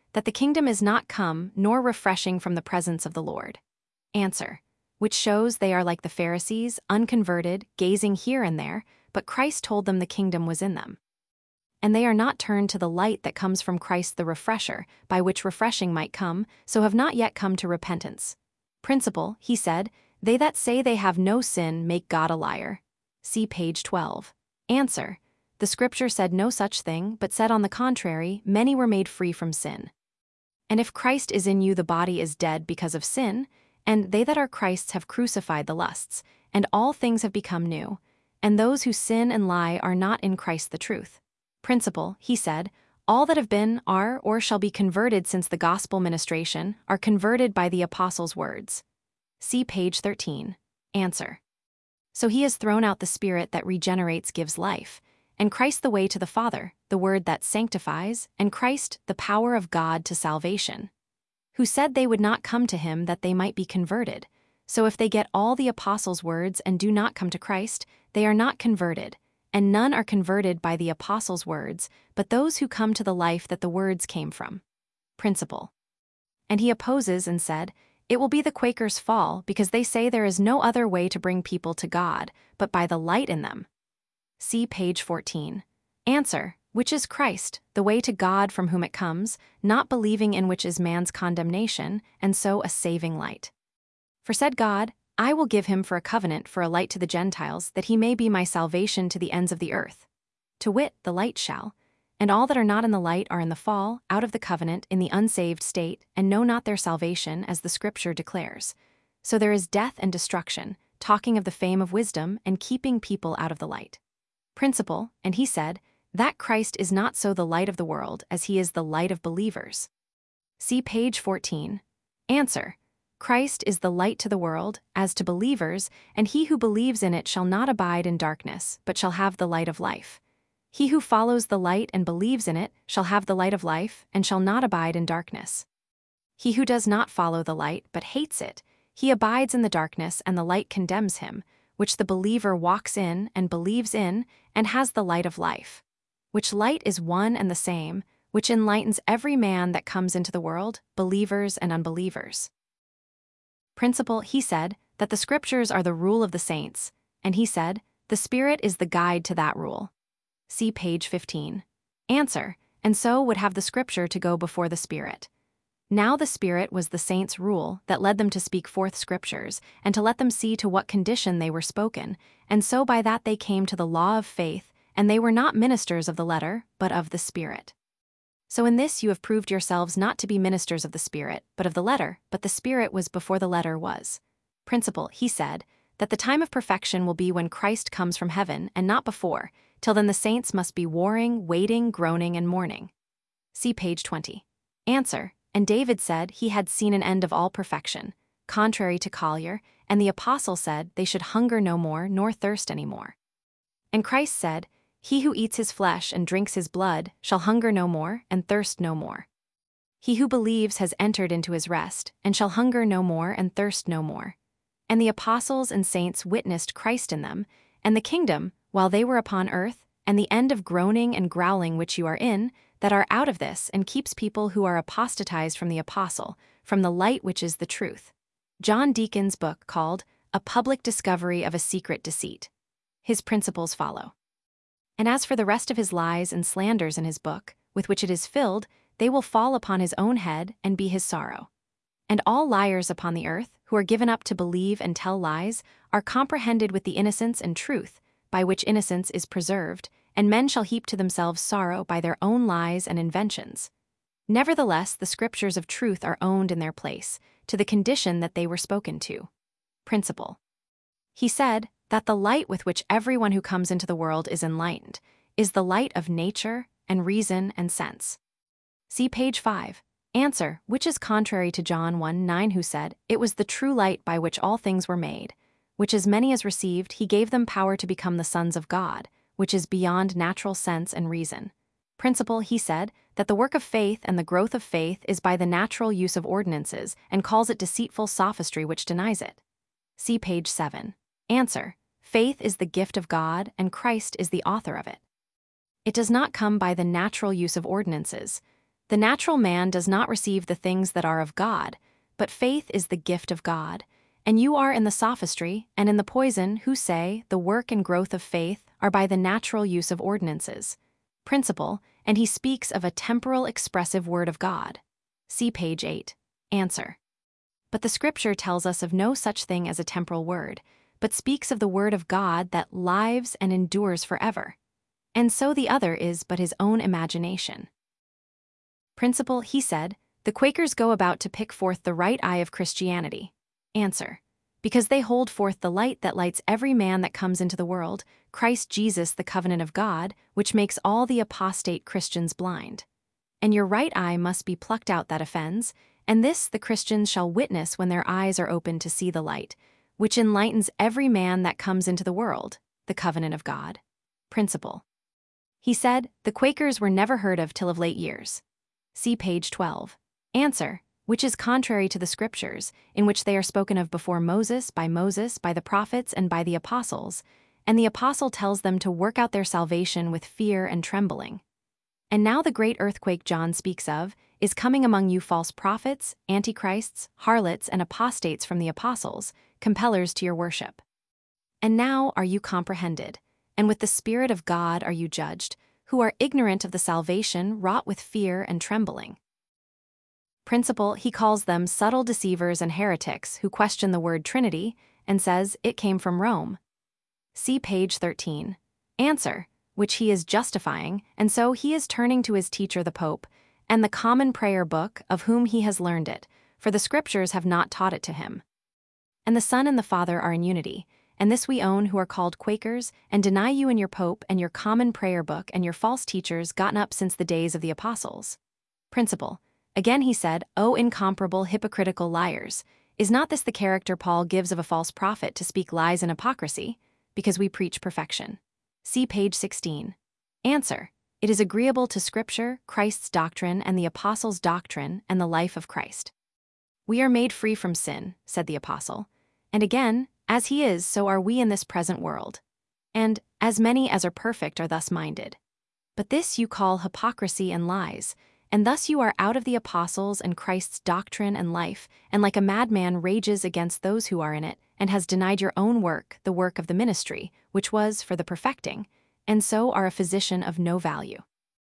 that the kingdom is not come nor refreshing from the presence of the Lord. Answer, which shows they are like the Pharisees, unconverted, gazing here and there, but Christ told them the kingdom was in them. And they are not turned to the light that comes from Christ the refresher, by which refreshing might come, so have not yet come to repentance. Principle, he said, they that say they have no sin make God a liar. See page 12. Answer, the scripture said no such thing, but said on the contrary, many were made free from sin. And if Christ is in you, the body is dead because of sin, and they that are Christ's have crucified the lusts, and all things have become new, and those who sin and lie are not in Christ the truth. Principle, he said, all that have been, are, or shall be converted since the gospel ministration, are converted by the apostles' words. See page 13. Answer. So he has thrown out the Spirit that regenerates, gives life, and Christ the way to the Father, the Word that sanctifies, and Christ the power of God to salvation, who said they would not come to him that they might be converted. So if they get all the apostles' words and do not come to Christ, they are not converted, and none are converted by the apostles' words, but those who come to the life that the words came from. Principle. And he opposes and said, it will be the Quakers' fall because they say there is no other way to bring people to God, but by the light in them. See page 14. Answer, which is Christ, the way to God from whom it comes, not believing in which is man's condemnation, and so a saving light. For said God, I will give him for a covenant for a light to the Gentiles, that he may be my salvation to the ends of the earth. To wit, the light shall. And all that are not in the light are in the fall, out of the covenant, in the unsaved state, and know not their salvation, as the scripture declares. So there is death and destruction, talking of the fame of wisdom, and keeping people out of the light. Principle, and he said, that Christ is not so the light of the world as he is the light of believers. See page 14. Answer, Christ is the light to the world, as to believers, and he who believes in it shall not abide in darkness, but shall have the light of life. He who follows the light and believes in it shall have the light of life, and shall not abide in darkness. He who does not follow the light, but hates it, he abides in the darkness, and the light condemns him, which the believer walks in and believes in, and has the light of life. Which light is one and the same, which enlightens every man that comes into the world, believers and unbelievers. Principle, he said, that the scriptures are the rule of the saints, and he said, the Spirit is the guide to that rule. See page 15. Answer, and so would have the scripture to go before the Spirit. Now the Spirit was the saints' rule that led them to speak forth scriptures, and to let them see to what condition they were spoken, and so by that they came to the law of faith, and they were not ministers of the letter, but of the Spirit. So in this you have proved yourselves not to be ministers of the Spirit, but of the letter, but the Spirit was before the letter was. Principle, he said, that the time of perfection will be when Christ comes from heaven, and not before, till then the saints must be warring, waiting, groaning, and mourning. See page 20. Answer, and David said he had seen an end of all perfection, contrary to Collier, and the apostle said they should hunger no more nor thirst any more. And Christ said, he who eats his flesh and drinks his blood shall hunger no more and thirst no more. He who believes has entered into his rest, and shall hunger no more and thirst no more. And the apostles and saints witnessed Christ in them, and the kingdom, while they were upon earth, and the end of groaning and growling which you are in, that are out of this, and keeps people who are apostatized from the apostle, from the light which is the truth. John Deacon's book called A Public Discovery of a Secret Deceit. His principles follow. And as for the rest of his lies and slanders in his book, with which it is filled, they will fall upon his own head and be his sorrow. And all liars upon the earth, who are given up to believe and tell lies, are comprehended with the innocence and truth, by which innocence is preserved, and men shall heap to themselves sorrow by their own lies and inventions. Nevertheless, the scriptures of truth are owned in their place, to the condition that they were spoken to. Principle. He said that the light with which everyone who comes into the world is enlightened is the light of nature and reason and sense. See page 5. Answer, which is contrary to John 1:9, who said, it was the true light by which all things were made, which as many as received he gave them power to become the sons of God, which is beyond natural sense and reason. Principle, he said, that the work of faith and the growth of faith is by the natural use of ordinances, and calls it deceitful sophistry which denies it. See page 7. Answer, faith is the gift of God, and Christ is the author of it. It does not come by the natural use of ordinances, The natural man does not receive the things that are of God, but faith is the gift of God. And you are in the sophistry and in the poison who say the work and growth of faith are by the natural use of ordinances. Principle, and he speaks of a temporal expressive word of God. See page 8. Answer. But the scripture tells us of no such thing as a temporal word, but speaks of the word of God that lives and endures forever. And so the other is but his own imagination. Principle, he said, the Quakers go about to pick forth the right eye of Christianity. Answer. Because they hold forth the light that lights every man that comes into the world, Christ Jesus the covenant of God, which makes all the apostate Christians blind. And your right eye must be plucked out that offends, and this the Christians shall witness when their eyes are opened to see the light, which enlightens every man that comes into the world, the covenant of God. Principle. He said, the Quakers were never heard of till of late years. See page 12. Answer. Which is contrary to the scriptures, in which they are spoken of before Moses, by the prophets, and by the apostles, and the apostle tells them to work out their salvation with fear and trembling. And now the great earthquake John speaks of is coming among you false prophets, antichrists, harlots, and apostates from the apostles, compellers to your worship. And now are you comprehended, and with the Spirit of God are you judged, who are ignorant of the salvation wrought with fear and trembling. Principle, he calls them subtle deceivers and heretics who question the word Trinity and says it came from Rome. See page 13. Answer, which he is justifying, and so he is turning to his teacher the Pope, and the common prayer book of whom he has learned it, for the scriptures have not taught it to him. And the Son and the Father are in unity, and this we own who are called Quakers, and deny you and your Pope and your common prayer book and your false teachers gotten up since the days of the apostles. Principle. Again he said, O incomparable hypocritical liars, is not this the character Paul gives of a false prophet to speak lies and hypocrisy, because we preach perfection? See page 16. Answer. It is agreeable to Scripture, Christ's doctrine, and the apostles' doctrine, and the life of Christ. We are made free from sin, said the apostle. And again, as he is, so are we in this present world. And as many as are perfect are thus minded. But this you call hypocrisy and lies, and thus you are out of the apostles and Christ's doctrine and life, and like a madman rages against those who are in it, and has denied your own work, the work of the ministry, which was for the perfecting, and so are a physician of no value.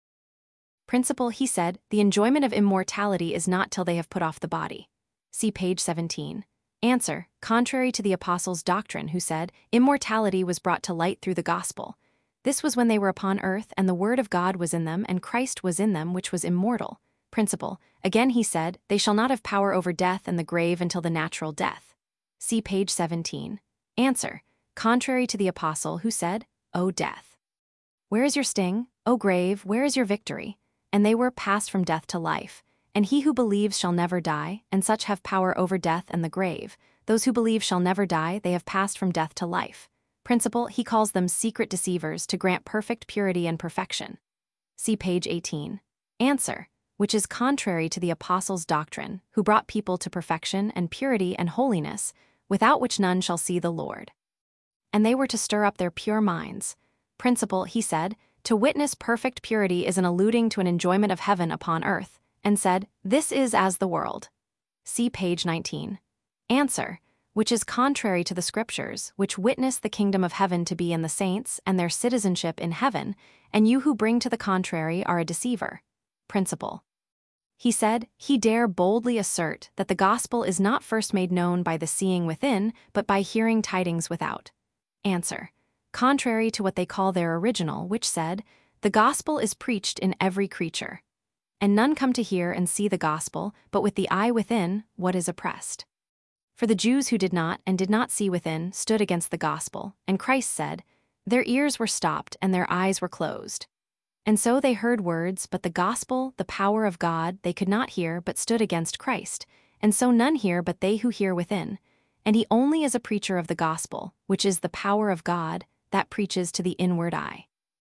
Principle, he said, the enjoyment of immortality is not till they have put off the body. See page 17. Answer, contrary to the apostles' doctrine, who said, immortality was brought to light through the gospel. This was when they were upon earth, and the word of God was in them, and Christ was in them, which was immortal. Principle. Again he said, they shall not have power over death and the grave until the natural death. See page 17. Answer. Contrary to the apostle who said, O death, where is your sting? O grave, where is your victory? And they were passed from death to life. And he who believes shall never die, and such have power over death and the grave. Those who believe shall never die, they have passed from death to life. Principle, he calls them secret deceivers to grant perfect purity and perfection. See page 18. Answer, which is contrary to the apostles' doctrine, who brought people to perfection and purity and holiness, without which none shall see the Lord. And they were to stir up their pure minds. Principle, he said, to witness perfect purity is an alluding to an enjoyment of heaven upon earth, and said, this is as the world. See page 19. Answer, which is contrary to the scriptures, which witness the kingdom of heaven to be in the saints and their citizenship in heaven, and you who bring to the contrary are a deceiver. Principle. He said, he dare boldly assert that the gospel is not first made known by the seeing within, but by hearing tidings without. Answer. Contrary to what they call their original, which said, the gospel is preached in every creature. And none come to hear and see the gospel, but with the eye within, what is oppressed. For the Jews who did not and did not see within stood against the gospel, and Christ said, their ears were stopped and their eyes were closed. And so they heard words, but the gospel, the power of God, they could not hear, but stood against Christ. And so none hear but they who hear within. And he only is a preacher of the gospel, which is the power of God, that preaches to the inward eye.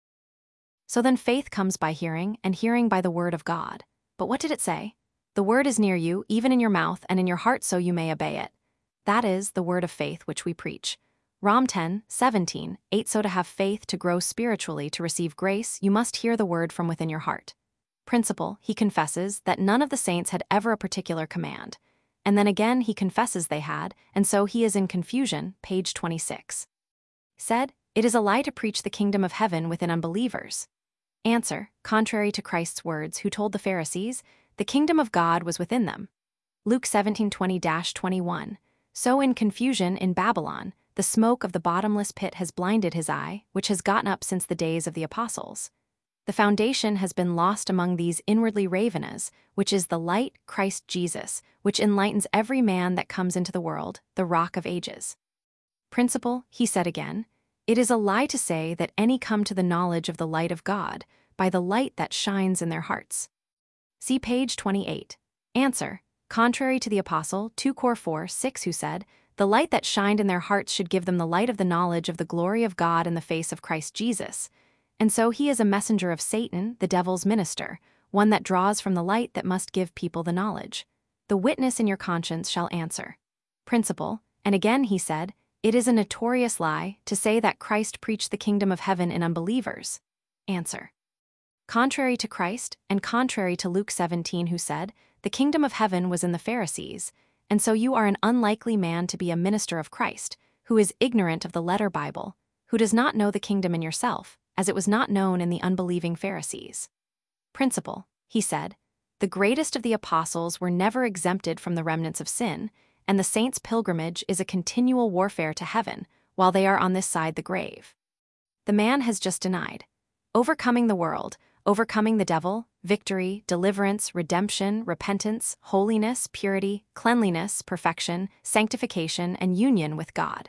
So then faith comes by hearing, and hearing by the word of God. But what did it say? The word is near you, even in your mouth and in your heart, so you may obey it. That is the word of faith which we preach. Rom 10:17, 8. So to have faith to grow spiritually, to receive grace, you must hear the word from within your heart. Principle, he confesses that none of the saints had ever a particular command. And then again he confesses they had, and so he is in confusion, page 26. Said, it is a lie to preach the kingdom of heaven within unbelievers. Answer, contrary to Christ's words, who told the Pharisees, the kingdom of God was within them. Luke 17:20-21. So in confusion in Babylon, the smoke of the bottomless pit has blinded his eye, which has gotten up since the days of the apostles. The foundation has been lost among these inwardly ravenas, which is the light, Christ Jesus, which enlightens every man that comes into the world, the rock of ages. Principle, he said again, it is a lie to say that any come to the knowledge of the light of God, by the light that shines in their hearts. See page 28. Answer, contrary to the apostle 2 Cor 4:6, who said, the light that shined in their hearts should give them the light of the knowledge of the glory of God in the face of Christ Jesus. And so he is a messenger of Satan, the devil's minister, one that draws from the light that must give people the knowledge. The witness in your conscience shall answer. Principle, and again he said, it is a notorious lie to say that Christ preached the kingdom of heaven in unbelievers. Answer. Contrary to Christ, and contrary to Luke 17, who said, the kingdom of heaven was in the Pharisees, and so you are an unlikely man to be a minister of Christ, who is ignorant of the letter Bible, who does not know the kingdom in yourself, as it was not known in the unbelieving Pharisees. Principle, he said, the greatest of the apostles were never exempted from the remnants of sin, and the saints' pilgrimage is a continual warfare to heaven while they are on this side the grave. The man has just denied. Overcoming the world, overcoming the devil, victory, deliverance, redemption, repentance, holiness, purity, cleanliness, perfection, sanctification, and union with God.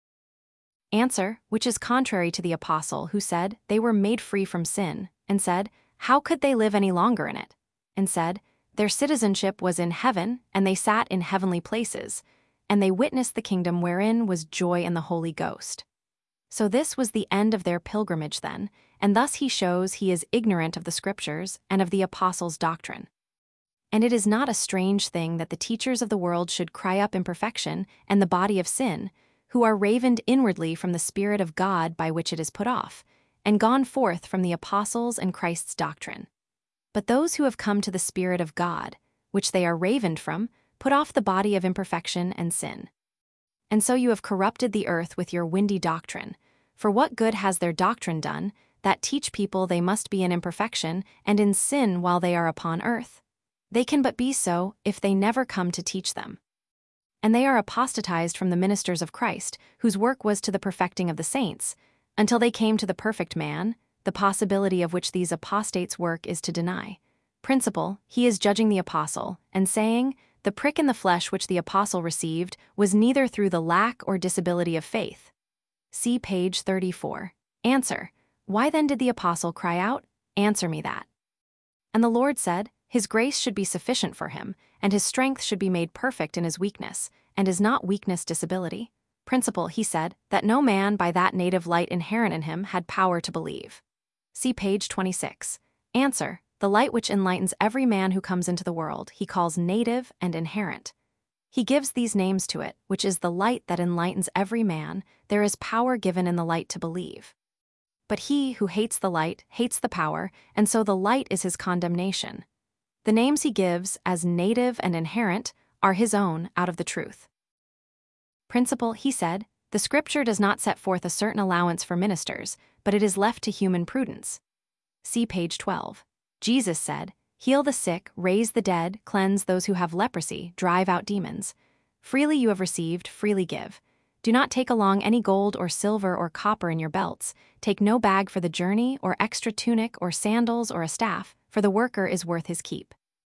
Answer, which is contrary to the apostle who said they were made free from sin, and said, how could they live any longer in it? And said, their citizenship was in heaven, and they sat in heavenly places, and they witnessed the kingdom wherein was joy in the Holy Ghost. So this was the end of their pilgrimage then, and thus he shows he is ignorant of the Scriptures and of the apostles' doctrine. And it is not a strange thing that the teachers of the world should cry up imperfection and the body of sin, who are ravened inwardly from the Spirit of God by which it is put off, and gone forth from the apostles and Christ's doctrine. But those who have come to the Spirit of God, which they are ravened from, put off the body of imperfection and sin. And so you have corrupted the earth with your windy doctrine. For what good has their doctrine done, that teach people they must be in imperfection and in sin while they are upon earth? They can but be so if they never come to teach them. And they are apostatized from the ministers of Christ, whose work was to the perfecting of the saints, until they came to the perfect man, the possibility of which these apostates' work is to deny. Principle, he is judging the apostle, and saying, the prick in the flesh which the apostle received was neither through the lack or disability of faith. See page 34. Answer, why then did the apostle cry out, answer me that? And the Lord said, his grace should be sufficient for him, and his strength should be made perfect in his weakness, and is not weakness disability? Principle, he said, that no man by that native light inherent in him had power to believe. See page 26. Answer, the light which enlightens every man who comes into the world he calls native and inherent. He gives these names to it, which is the light that enlightens every man. There is power given in the light to believe. But he who hates the light hates the power, and so the light is his condemnation. The names he gives, as native and inherent, are his own out of the truth. Principle, he said, the Scripture does not set forth a certain allowance for ministers, but it is left to human prudence. See page 12. Jesus said, heal the sick, raise the dead, cleanse those who have leprosy, drive out demons. Freely you have received, freely give. Do not take along any gold or silver or copper in your belts. Take no bag for the journey, or extra tunic, or sandals, or a staff, for the worker is worth his keep.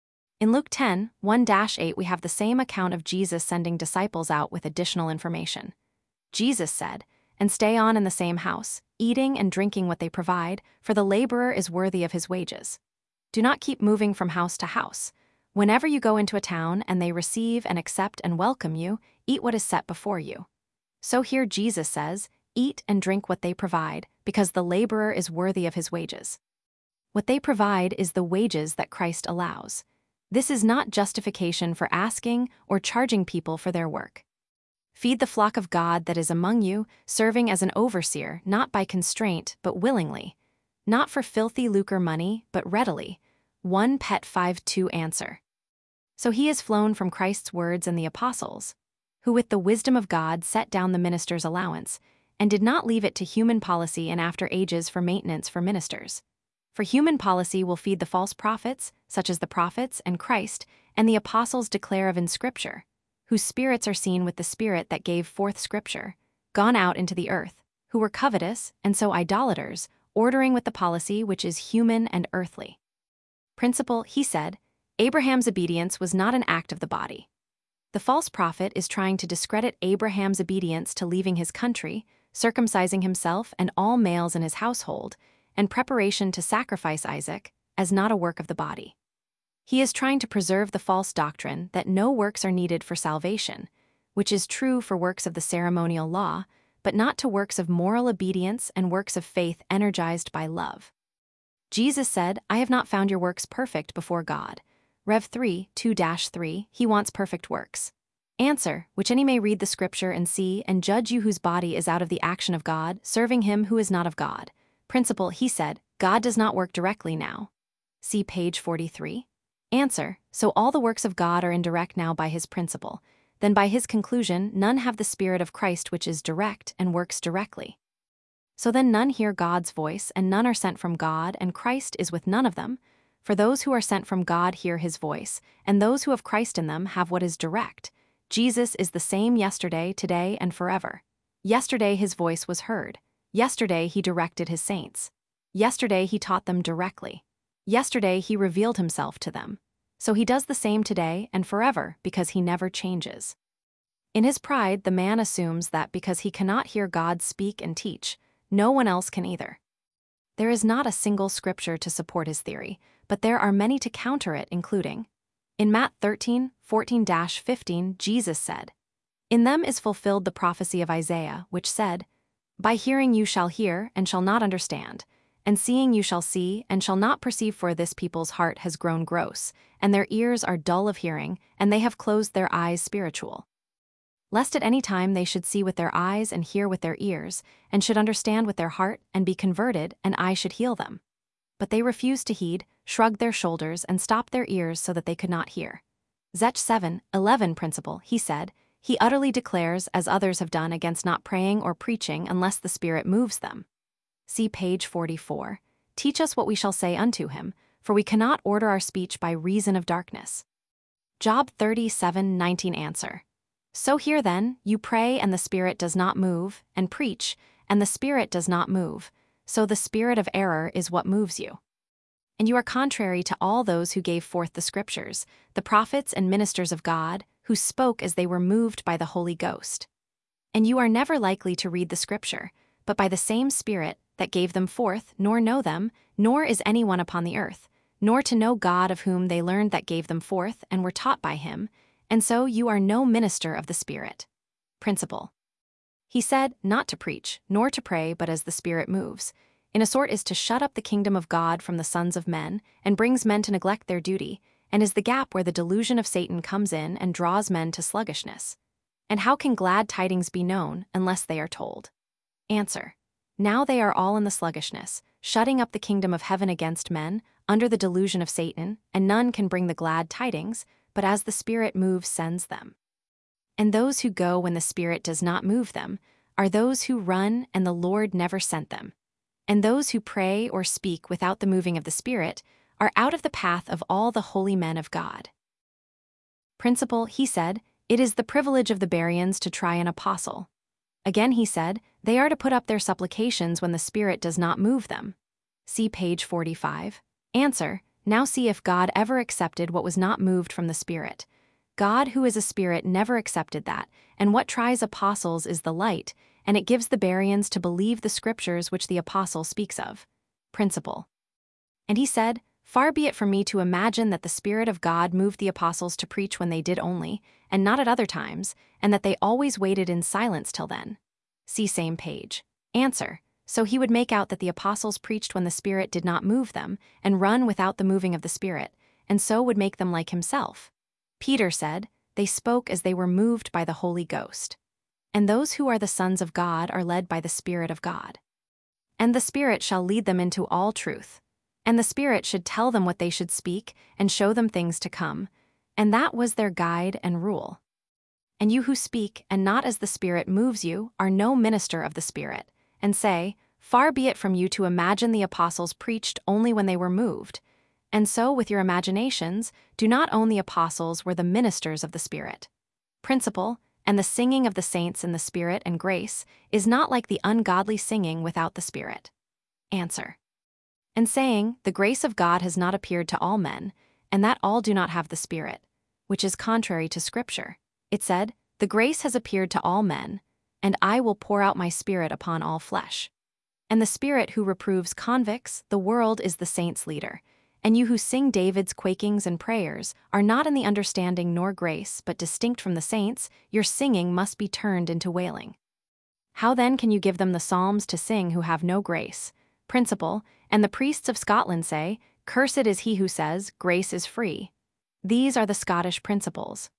In Luke 10:1-8 we have the same account of Jesus sending disciples out with additional information. Jesus said, and stay on in the same house, eating and drinking what they provide, for the laborer is worthy of his wages. Do not keep moving from house to house. Whenever you go into a town and they receive and accept and welcome you, eat what is set before you. So here Jesus says, eat and drink what they provide, because the laborer is worthy of his wages. What they provide is the wages that Christ allows. This is not justification for asking or charging people for their work. Feed the flock of God that is among you, serving as an overseer, not by constraint, but willingly. Not for filthy lucre money, but readily. 1 Pet 5:2 Answer. So he is flown from Christ's words and the apostles, who with the wisdom of God set down the minister's allowance, and did not leave it to human policy and after ages for maintenance for ministers. For human policy will feed the false prophets, such as the prophets and Christ, and the apostles declare of in Scripture, whose spirits are seen with the Spirit that gave forth Scripture, gone out into the earth, who were covetous, and so idolaters, ordering with the policy which is human and earthly. Principle, he said, Abraham's obedience was not an act of the body. The false prophet is trying to discredit Abraham's obedience to leaving his country, circumcising himself and all males in his household, and preparation to sacrifice Isaac, as not a work of the body. He is trying to preserve the false doctrine that no works are needed for salvation, which is true for works of the ceremonial law, but not to works of moral obedience and works of faith energized by love. Jesus said, I have not found your works perfect before God. Rev 3, 2-3, he wants perfect works. Answer, which any may read the Scripture and see and judge you whose body is out of the action of God, serving him who is not of God. Principle, he said, God does not work directly now. See page 43. Answer, so all the works of God are indirect now by his principle. Then by his conclusion, none have the Spirit of Christ which is direct and works directly. So then none hear God's voice, and none are sent from God, and Christ is with none of them. For those who are sent from God hear his voice, and those who have Christ in them have what is direct. Jesus is the same yesterday, today, and forever. Yesterday his voice was heard. Yesterday he directed his saints. Yesterday he taught them directly. Yesterday he revealed himself to them. So he does the same today and forever because he never changes. In his pride, the man assumes that because he cannot hear God speak and teach, no one else can either. There is not a single scripture to support his theory, but there are many to counter it, including in Matt 13, 14-15, Jesus said, In them is fulfilled the prophecy of Isaiah, which said, By hearing you shall hear and shall not understand, and seeing you shall see and shall not perceive, for this people's heart has grown gross, and their ears are dull of hearing, and they have closed their eyes spiritual. Lest at any time they should see with their eyes and hear with their ears, and should understand with their heart and be converted, and I should heal them. But they refused to heed, shrugged their shoulders, and stopped their ears so that they could not hear. Zech 7:11 Principle, he said, he utterly declares, as others have done, against not praying or preaching unless the Spirit moves them. See page 44. Teach us what we shall say unto him, for we cannot order our speech by reason of darkness. Job 37:19 Answer. So here then, you pray and the Spirit does not move, and preach, and the Spirit does not move, so the spirit of error is what moves you. And you are contrary to all those who gave forth the Scriptures, the prophets and ministers of God, who spoke as they were moved by the Holy Ghost. And you are never likely to read the Scripture, but by the same Spirit that gave them forth, nor know them, nor is anyone upon the earth, nor to know God of whom they learned that gave them forth and were taught by him, and so you are no minister of the Spirit. Principle. He said, not to preach, nor to pray, but as the Spirit moves, in a sort is to shut up the kingdom of God from the sons of men, and brings men to neglect their duty, and is the gap where the delusion of Satan comes in and draws men to sluggishness. And how can glad tidings be known unless they are told? Answer. Now they are all in the sluggishness, shutting up the kingdom of heaven against men, under the delusion of Satan, and none can bring the glad tidings, but as the Spirit moves sends them. And those who go when the Spirit does not move them are those who run and the Lord never sent them. And those who pray or speak without the moving of the Spirit are out of the path of all the holy men of God. Principle, he said, it is the privilege of the Bereans to try an apostle. Again he said, they are to put up their supplications when the Spirit does not move them. See page 45. Answer, now see if God ever accepted what was not moved from the Spirit. God, who is a Spirit, never accepted that, and what tries apostles is the light, and it gives the Bereans to believe the Scriptures which the apostle speaks of. Principle. And he said, far be it from me to imagine that the Spirit of God moved the apostles to preach when they did only, and not at other times, and that they always waited in silence till then. See same page. Answer. So he would make out that the apostles preached when the Spirit did not move them, and run without the moving of the Spirit, and so would make them like himself. Peter said, they spoke as they were moved by the Holy Ghost. And those who are the sons of God are led by the Spirit of God. And the Spirit shall lead them into all truth. And the Spirit should tell them what they should speak and show them things to come. And that was their guide and rule. And you who speak, and not as the Spirit moves you, are no minister of the Spirit, and say, Far be it from you to imagine the apostles preached only when they were moved. And so, with your imaginations, do not own the apostles were the ministers of the Spirit. Principle, and the singing of the saints in the Spirit and grace, is not like the ungodly singing without the Spirit. Answer. And saying, The grace of God has not appeared to all men, and that all do not have the Spirit, which is contrary to Scripture. It said, The grace has appeared to all men, and I will pour out my Spirit upon all flesh. And the Spirit who reproves convicts, the world is the saints' leader. And you who sing David's quakings and prayers are not in the understanding nor grace, but distinct from the saints, your singing must be turned into wailing. How then can you give them the psalms to sing who have no grace? Principle, and the priests of Scotland say, Cursed is he who says, Grace is free. These are the Scottish principles.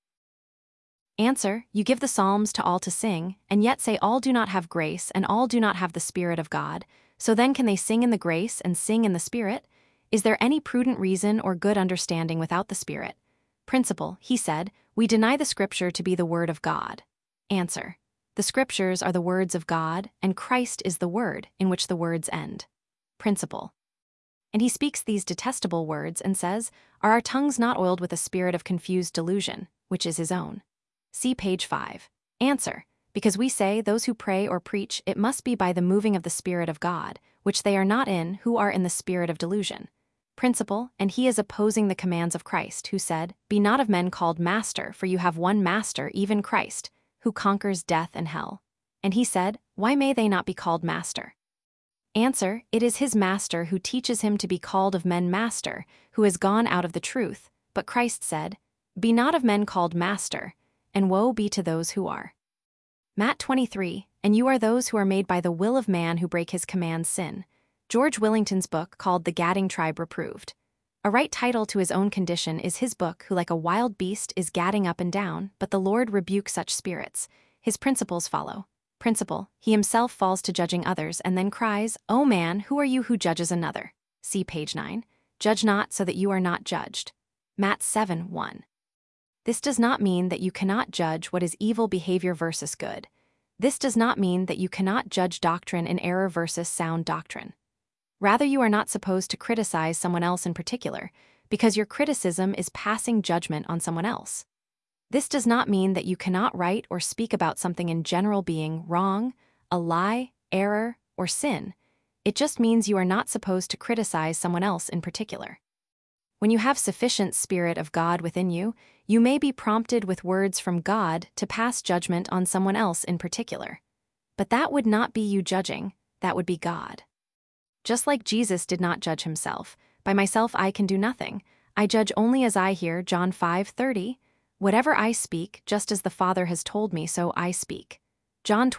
Answer, you give the psalms to all to sing, and yet say all do not have grace and all do not have the Spirit of God, so then can they sing in the grace and sing in the Spirit? Is there any prudent reason or good understanding without the Spirit? Principle, he said, we deny the Scripture to be the Word of God. Answer, the Scriptures are the words of God, and Christ is the Word, in which the words end. Principle. And he speaks these detestable words and says, Are our tongues not oiled with a spirit of confused delusion, which is his own? See page 5. Answer, because we say those who pray or preach it must be by the moving of the Spirit of God, which they are not in who are in the spirit of delusion. Principle, and he is opposing the commands of Christ, who said, Be not of men called master, for you have one master, even Christ, who conquers death and hell. And he said, Why may they not be called master? Answer, it is his master who teaches him to be called of men master, who has gone out of the truth. But Christ said, Be not of men called master, and woe be to those who are. Matt 23, and you are those who are made by the will of man who break his commands sin. George Willington's book called The Gadding Tribe Reproved. A right title to his own condition is his book who like a wild beast is gadding up and down, but the Lord rebukes such spirits. His principles follow. Principle, he himself falls to judging others and then cries, O man, who are you who judges another? See page 9. Judge not so that you are not judged. Matt 7:1. This does not mean that you cannot judge what is evil behavior versus good. This does not mean that you cannot judge doctrine in error versus sound doctrine. Rather, you are not supposed to criticize someone else in particular, because your criticism is passing judgment on someone else. This does not mean that you cannot write or speak about something in general being wrong, a lie, error, or sin. It just means you are not supposed to criticize someone else in particular. When you have sufficient Spirit of God within you, you may be prompted with words from God to pass judgment on someone else in particular. But that would not be you judging, that would be God. Just like Jesus did not judge himself, by myself I can do nothing, I judge only as I hear, John 5:30. Whatever I speak, just as the Father has told me, so I speak. John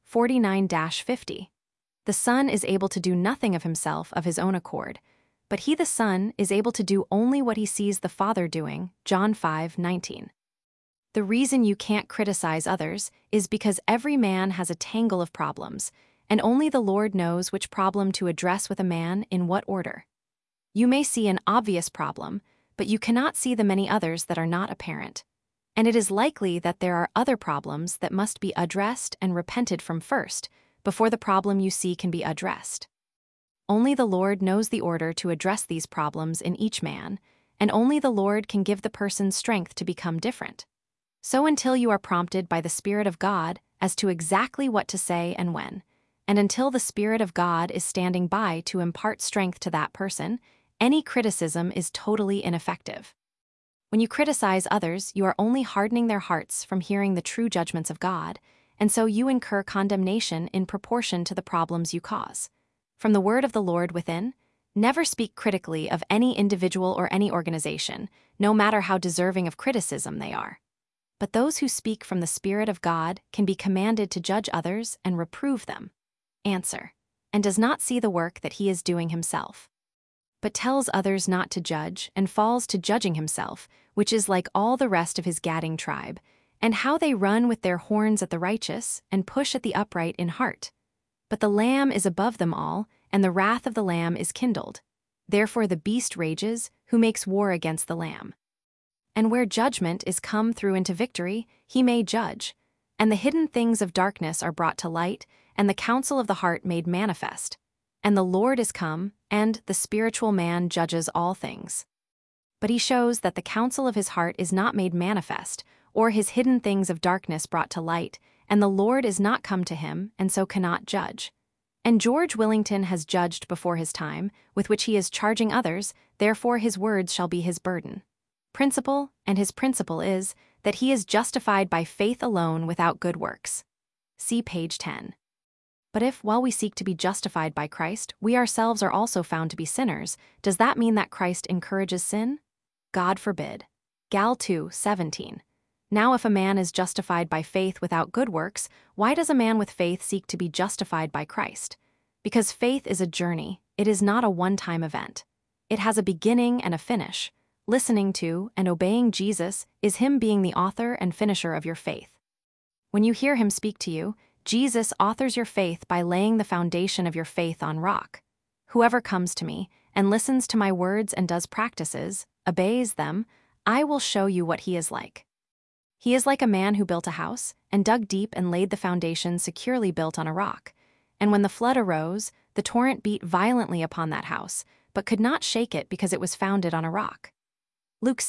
12:49-50. The Son is able to do nothing of himself of his own accord, but he the Son is able to do only what he sees the Father doing, John 5:19. The reason you can't criticize others is because every man has a tangle of problems, and only the Lord knows which problem to address with a man in what order. You may see an obvious problem, but you cannot see the many others that are not apparent. And it is likely that there are other problems that must be addressed and repented from first, before the problem you see can be addressed. Only the Lord knows the order to address these problems in each man, and only the Lord can give the person strength to become different. So until you are prompted by the Spirit of God as to exactly what to say and when, and until the Spirit of God is standing by to impart strength to that person, any criticism is totally ineffective. When you criticize others, you are only hardening their hearts from hearing the true judgments of God, and so you incur condemnation in proportion to the problems you cause. From the word of the Lord within, never speak critically of any individual or any organization, no matter how deserving of criticism they are. But those who speak from the Spirit of God can be commanded to judge others and reprove them. Answer, and does not see the work that he is doing himself, but tells others not to judge and falls to judging himself, which is like all the rest of his gadding tribe, and how they run with their horns at the righteous and push at the upright in heart. But the Lamb is above them all, and the wrath of the Lamb is kindled. Therefore the beast rages, who makes war against the Lamb. And where judgment is come through into victory, he may judge. And the hidden things of darkness are brought to light, and the counsel of the heart made manifest. And the Lord is come, and the spiritual man judges all things. But he shows that the counsel of his heart is not made manifest, or his hidden things of darkness brought to light, and the Lord is not come to him, and so cannot judge. And George Willington has judged before his time, with which he is charging others, therefore his words shall be his burden. Principle, and his principle is, that he is justified by faith alone without good works. See page 10. But if, while we seek to be justified by Christ, we ourselves are also found to be sinners, does that mean that Christ encourages sin? God forbid. Gal 2:17. Now if a man is justified by faith without good works, why does a man with faith seek to be justified by Christ? Because faith is a journey, it is not a one-time event. It has a beginning and a finish. Listening to and obeying Jesus is him being the author and finisher of your faith. When you hear him speak to you, Jesus authors your faith by laying the foundation of your faith on rock. Whoever comes to me and listens to my words and does practices, obeys them, I will show you what he is like. He is like a man who built a house and dug deep and laid the foundation securely built on a rock. And when the flood arose, the torrent beat violently upon that house, but could not shake it because it was founded on a rock. Luke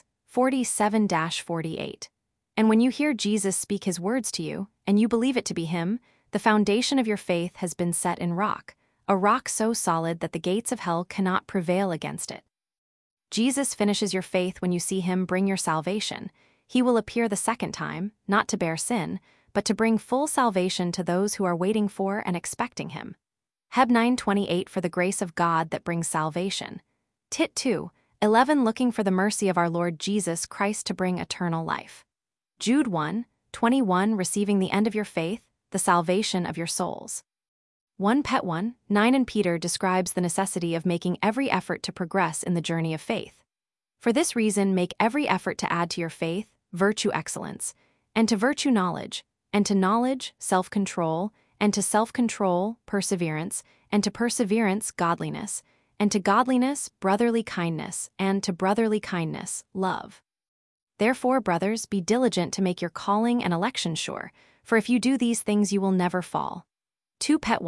6:47-48. And when you hear Jesus speak his words to you, and you believe it to be him, the foundation of your faith has been set in rock, a rock so solid that the gates of hell cannot prevail against it. Jesus finishes your faith when you see him bring your salvation. He will appear the second time, not to bear sin, but to bring full salvation to those who are waiting for and expecting him. Heb 9:28 for the grace of God that brings salvation. Tit 2:11 looking for the mercy of our Lord Jesus Christ to bring eternal life. Jude 1:21 receiving the end of your faith, the salvation of your souls. 1 Pet 1:9 and Peter describes the necessity of making every effort to progress in the journey of faith. For this reason make every effort to add to your faith virtue excellence, and to virtue knowledge, and to knowledge self-control, and to self-control perseverance, and to perseverance godliness, and to godliness brotherly kindness, and to brotherly kindness love. Therefore, brothers, be diligent to make your calling and election sure, for if you do these things you will never fall. 2 Pet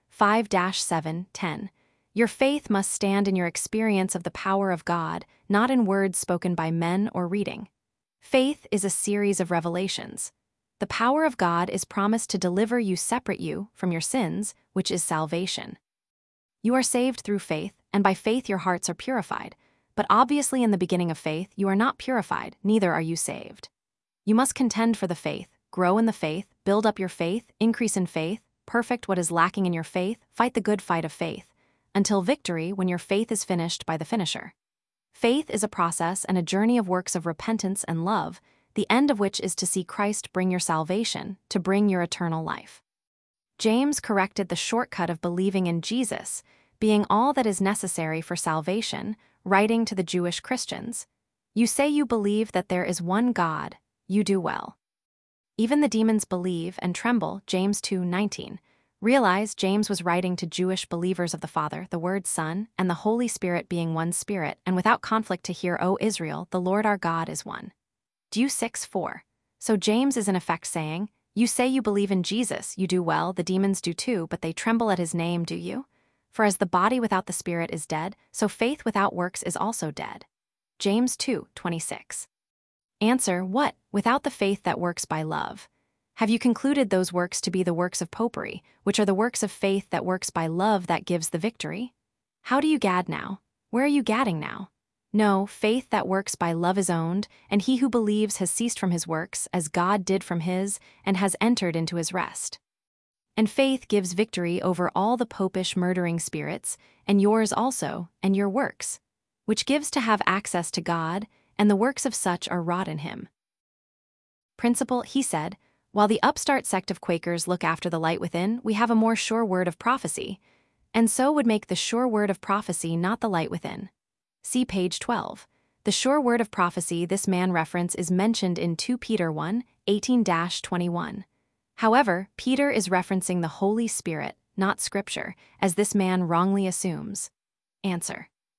1:5-7-10. Your faith must stand in your experience of the power of God, not in words spoken by men or reading. Faith is a series of revelations. The power of God is promised to deliver you, separate you from your sins, which is salvation. You are saved through faith, and by faith your hearts are purified. But obviously in the beginning of faith you are not purified, neither are you saved. You must contend for the faith, grow in the faith, build up your faith, increase in faith, perfect what is lacking in your faith, fight the good fight of faith, until victory when your faith is finished by the finisher. Faith is a process and a journey of works of repentance and love, the end of which is to see Christ bring your salvation, to bring your eternal life. James corrected the shortcut of believing in Jesus, being all that is necessary for salvation, writing to the Jewish Christians. You say you believe that there is one God, you do well. Even the demons believe and tremble, James 2:19. Realize James was writing to Jewish believers of the Father, the Word, Son, and the Holy Spirit being one Spirit, and without conflict to hear, O Israel, the Lord our God is one. Jude 6:4. So James is in effect saying, you say you believe in Jesus, you do well, the demons do too, but they tremble at his name, do you? For as the body without the Spirit is dead, so faith without works is also dead. James 2:26. Answer, what, without the faith that works by love? Have you concluded those works to be the works of popery, which are the works of faith that works by love that gives the victory? How do you gad now? Where are you gadding now? No, faith that works by love is owned, and he who believes has ceased from his works, as God did from his, and has entered into his rest. And faith gives victory over all the popish murdering spirits, and yours also, and your works, which gives to have access to God, and the works of such are wrought in him. Principle, he said, while the upstart sect of Quakers look after the light within, we have a more sure word of prophecy, and so would make the sure word of prophecy not the light within. See page 12. The sure word of prophecy this man reference is mentioned in 2 Peter 1:18-21. However, Peter is referencing the Holy Spirit, not Scripture, as this man wrongly assumes. Answer.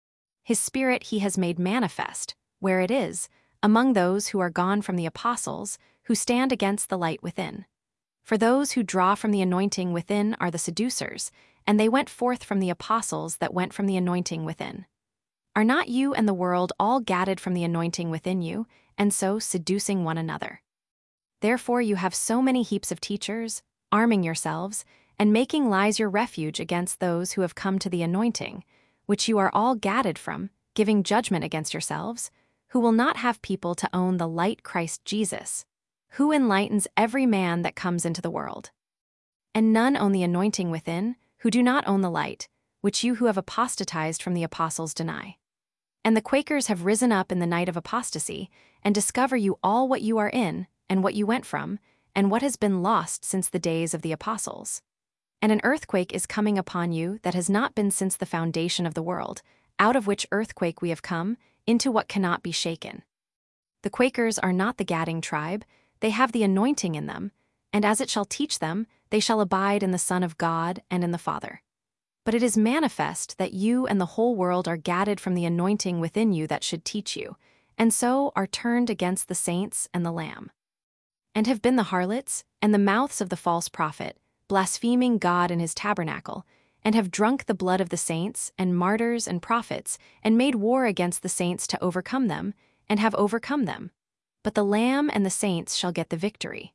His Spirit he has made manifest, where it is, among those who are gone from the apostles, who stand against the light within. For those who draw from the anointing within are the seducers, and they went forth from the apostles that went from the anointing within. Are not you and the world all gadded from the anointing within you, and so seducing one another? Therefore you have so many heaps of teachers, arming yourselves, and making lies your refuge against those who have come to the anointing, which you are all gadded from, giving judgment against yourselves, who will not have people to own the light Christ Jesus, who enlightens every man that comes into the world. And none own the anointing within, who do not own the light, which you who have apostatized from the apostles deny. And the Quakers have risen up in the night of apostasy, and discover you all what you are in, and what you went from, and what has been lost since the days of the apostles. And an earthquake is coming upon you that has not been since the foundation of the world, out of which earthquake we have come, into what cannot be shaken. The Quakers are not the gadding tribe, they have the anointing in them, and as it shall teach them, they shall abide in the Son of God and in the Father. But it is manifest that you and the whole world are gadded from the anointing within you that should teach you, and so are turned against the saints and the Lamb. And have been the harlots, and the mouths of the false prophet, blaspheming God in his tabernacle, and have drunk the blood of the saints, and martyrs, and prophets, and made war against the saints to overcome them, and have overcome them. But the Lamb and the saints shall get the victory.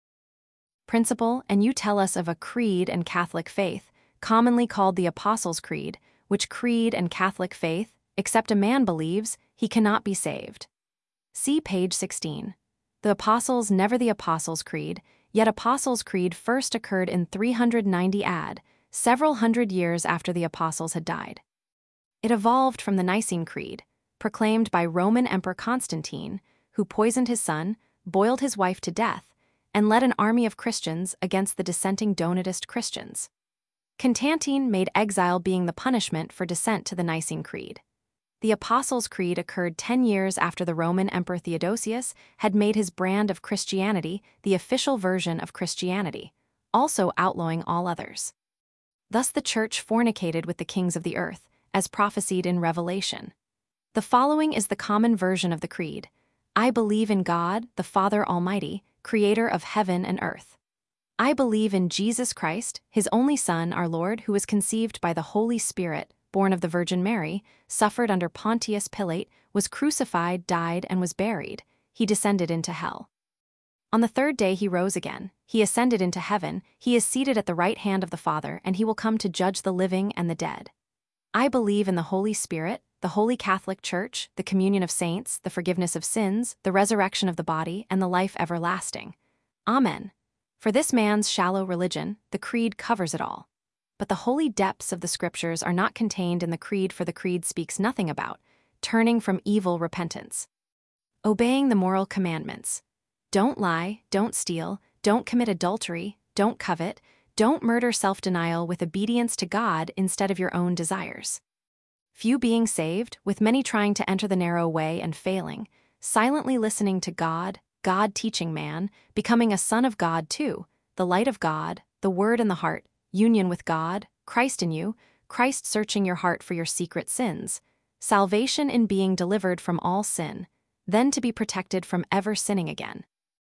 Principle, and you tell us of a creed and Catholic faith, commonly called the Apostles' Creed, which creed and Catholic faith, except a man believes, he cannot be saved. See page 16. The Apostles never the Apostles' Creed, yet Apostles' Creed first occurred in 390 AD, several hundred years after the Apostles had died. It evolved from the Nicene Creed, proclaimed by Roman Emperor Constantine, who poisoned his son, boiled his wife to death, and led an army of Christians against the dissenting Donatist Christians. Constantine made exile being the punishment for dissent to the Nicene Creed. The Apostles' Creed occurred 10 years after the Roman Emperor Theodosius had made his brand of Christianity the official version of Christianity, also outlawing all others. Thus the Church fornicated with the kings of the earth, as prophesied in Revelation. The following is the common version of the Creed. I believe in God, the Father Almighty, creator of heaven and earth. I believe in Jesus Christ, his only Son, our Lord, who was conceived by the Holy Spirit, born of the Virgin Mary, suffered under Pontius Pilate, was crucified, died, and was buried. He descended into hell. On the third day he rose again. He ascended into heaven. He is seated at the right hand of the Father, and he will come to judge the living and the dead. I believe in the Holy Spirit, the Holy Catholic Church, the communion of saints, the forgiveness of sins, the resurrection of the body, and the life everlasting. Amen. For this man's shallow religion, the Creed covers it all. But the holy depths of the Scriptures are not contained in the Creed, for the Creed speaks nothing about turning from evil repentance. Obeying the moral commandments. Don't lie, don't steal, don't commit adultery, don't covet, don't murder, self-denial with obedience to God instead of your own desires. Few being saved, with many trying to enter the narrow way and failing, silently listening to God, God teaching man, becoming a son of God too, the light of God, the word in the heart, union with God, Christ in you, Christ searching your heart for your secret sins, salvation in being delivered from all sin, then to be protected from ever sinning again.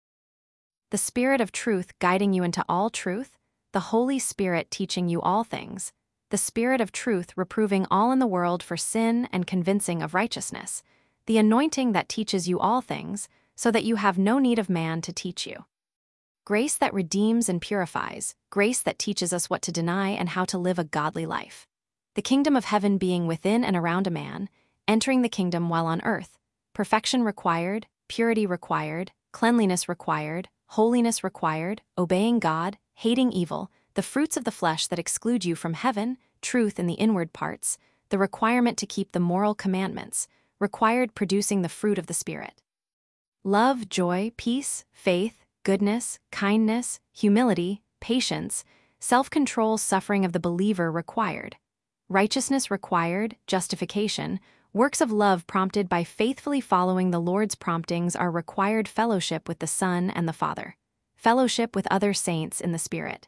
The Spirit of truth guiding you into all truth, the Holy Spirit teaching you all things, the Spirit of truth reproving all in the world for sin and convincing of righteousness, the anointing that teaches you all things, so that you have no need of man to teach you. Grace that redeems and purifies, grace that teaches us what to deny and how to live a godly life. The kingdom of heaven being within and around a man, entering the kingdom while on earth, perfection required, purity required, cleanliness required, holiness required, obeying God, hating evil, the fruits of the flesh that exclude you from heaven, truth in the inward parts, the requirement to keep the moral commandments, required producing the fruit of the Spirit. Love, joy, peace, faith, goodness, kindness, humility, patience, self-control, suffering of the believer required. Righteousness required, justification, works of love prompted by faithfully following the Lord's promptings are required, fellowship with the Son and the Father, fellowship with other saints in the Spirit.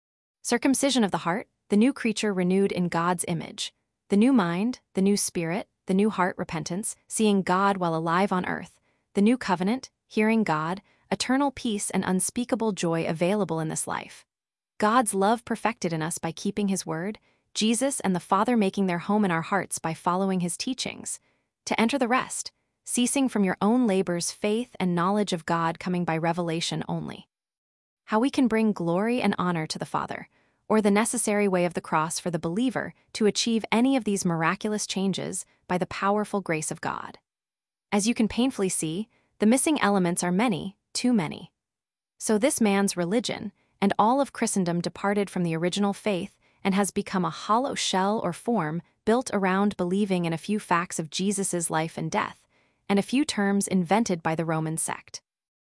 Circumcision of the heart, the new creature renewed in God's image, the new mind, the new spirit, the new heart, repentance, seeing God while alive on earth, the new covenant, hearing God, eternal peace and unspeakable joy available in this life. God's love perfected in us by keeping His word, Jesus and the Father making their home in our hearts by following His teachings. To enter the rest, ceasing from your own labors, faith and knowledge of God coming by revelation only. How we can bring glory and honor to the Father, or the necessary way of the cross for the believer to achieve any of these miraculous changes by the powerful grace of God. As you can painfully see, the missing elements are many, too many. So this man's religion and all of Christendom departed from the original faith and has become a hollow shell or form built around believing in a few facts of Jesus' life and death, and a few terms invented by the Roman sect.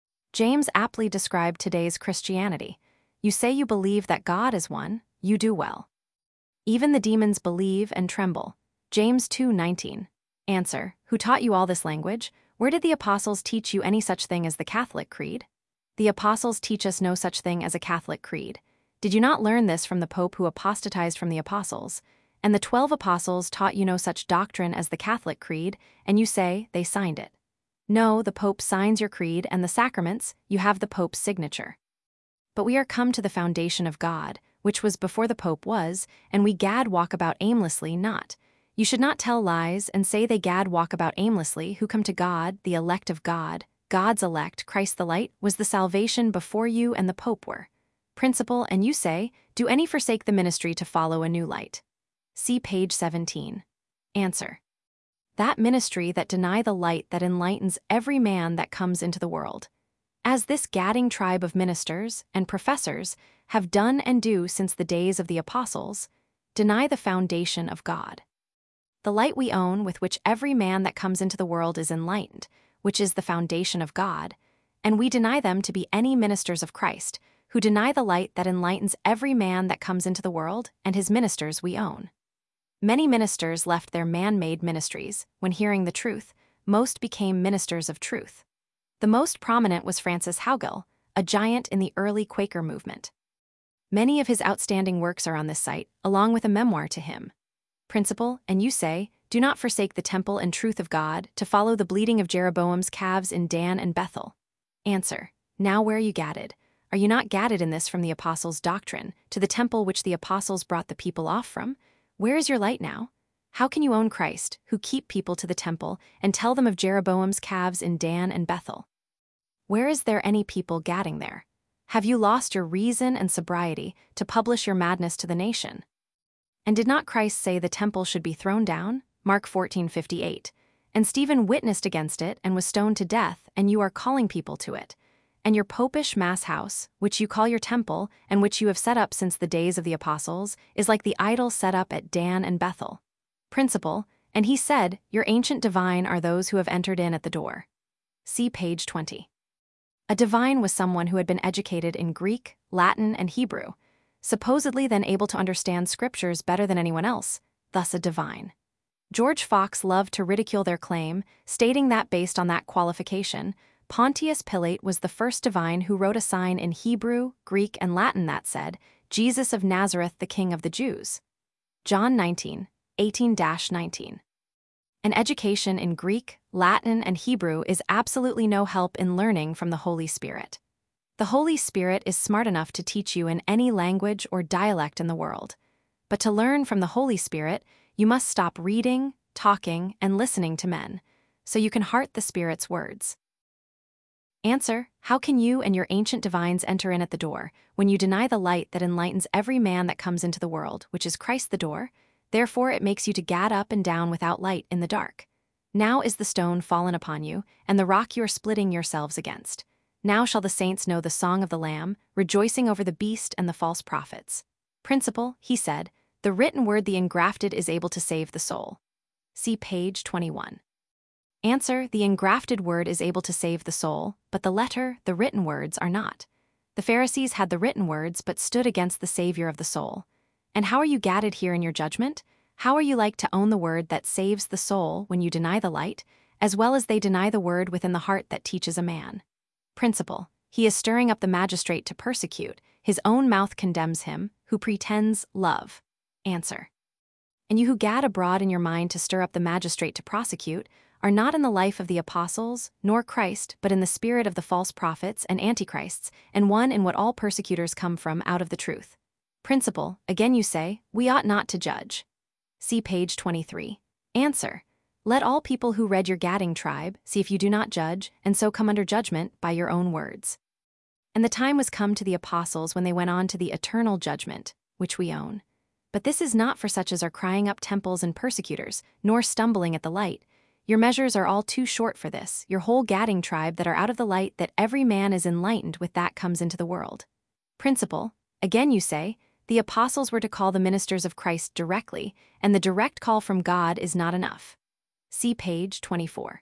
James aptly described today's Christianity. You say you believe that God is one, you do well. Even the demons believe and tremble. James 2:19. Answer: Who taught you all this language? Where did the apostles teach you any such thing as the Catholic Creed? The apostles teach us no such thing as a Catholic creed. Did you not learn this from the Pope who apostatized from the apostles? And the 12 apostles taught you no such doctrine as the Catholic Creed, and you say they signed it. No, the Pope signs your creed, and the sacraments, you have the Pope's signature. But we are come to the foundation of God, which was before the Pope was, and we gad walk about aimlessly not. You should not tell lies and say they gad walk about aimlessly who come to God, the elect of God, God's elect, Christ the light, was the salvation before you and the Pope were. Principle, and you say, do any forsake the ministry to follow a new light? See page 17. Answer: that ministry that deny the light that enlightens every man that comes into the world, as this gadding tribe of ministers and professors have done and do since the days of the apostles, deny the foundation of God. The light we own with which every man that comes into the world is enlightened, which is the foundation of God, and we deny them to be any ministers of Christ, who deny the light that enlightens every man that comes into the world, and his ministers we own. Many ministers left their man-made ministries. When hearing the truth, most became ministers of truth. The most prominent was Francis Haugill, a giant in the early Quaker movement. Many of his outstanding works are on this site, along with a memoir to him. Principle, and you say, do not forsake the temple and truth of God to follow the bleating of Jeroboam's calves in Dan and Bethel. Answer: now where are you gadded? Are you not gadded in this from the apostles' doctrine, to the temple which the apostles brought the people off from? Where is your light now? How can you own Christ, who keep people to the temple, and tell them of Jeroboam's calves in Dan and Bethel? Where is there any people gadding there? Have you lost your reason and sobriety to publish your madness to the nation? And did not Christ say the temple should be thrown down? Mark 14:58. And Stephen witnessed against it and was stoned to death, and you are calling people to it. And your popish mass house, which you call your temple, and which you have set up since the days of the apostles, is like the idol set up at Dan and Bethel. Principle, and he said, your ancient divine are those who have entered in at the door. See page 20. A divine was someone who had been educated in Greek, Latin, and Hebrew, supposedly then able to understand scriptures better than anyone else, thus a divine. George Fox loved to ridicule their claim, stating that based on that qualification, Pontius Pilate was the first divine who wrote a sign in Hebrew, Greek, and Latin that said, Jesus of Nazareth, the King of the Jews. John 19:18-19. An education in Greek, Latin, and Hebrew is absolutely no help in learning from the Holy Spirit. The Holy Spirit is smart enough to teach you in any language or dialect in the world. But to learn from the Holy Spirit, you must stop reading, talking, and listening to men, so you can heart the Spirit's words. Answer: how can you and your ancient divines enter in at the door, when you deny the light that enlightens every man that comes into the world, which is Christ the door? Therefore it makes you to gad up and down without light in the dark. Now is the stone fallen upon you, and the rock you are splitting yourselves against. Now shall the saints know the song of the Lamb, rejoicing over the beast and the false prophets. Principle, he said, the written word the engrafted is able to save the soul. See page 21. Answer: the engrafted word is able to save the soul, but the letter, the written words, are not. The Pharisees had the written words but stood against the Savior of the soul. And how are you gadded here in your judgment? How are you like to own the word that saves the soul when you deny the light, as well as they deny the word within the heart that teaches a man? Principle: he is stirring up the magistrate to persecute, his own mouth condemns him, who pretends love. Answer: And you who gad abroad in your mind to stir up the magistrate to prosecute, are not in the life of the apostles, nor Christ, but in the spirit of the false prophets and antichrists, and one in what all persecutors come from out of the truth. Principle, again you say, we ought not to judge. See page 23. Answer. Let all people who read your gadding tribe see if you do not judge, and so come under judgment by your own words. And the time was come to the apostles when they went on to the eternal judgment, which we own. But this is not for such as are crying up temples and persecutors, nor stumbling at the light. Your measures are all too short for this, your whole gadding tribe that are out of the light, that every man is enlightened with that comes into the world. Principle, again you say, the apostles were to call the ministers of Christ directly, and the direct call from God is not enough. See page 24.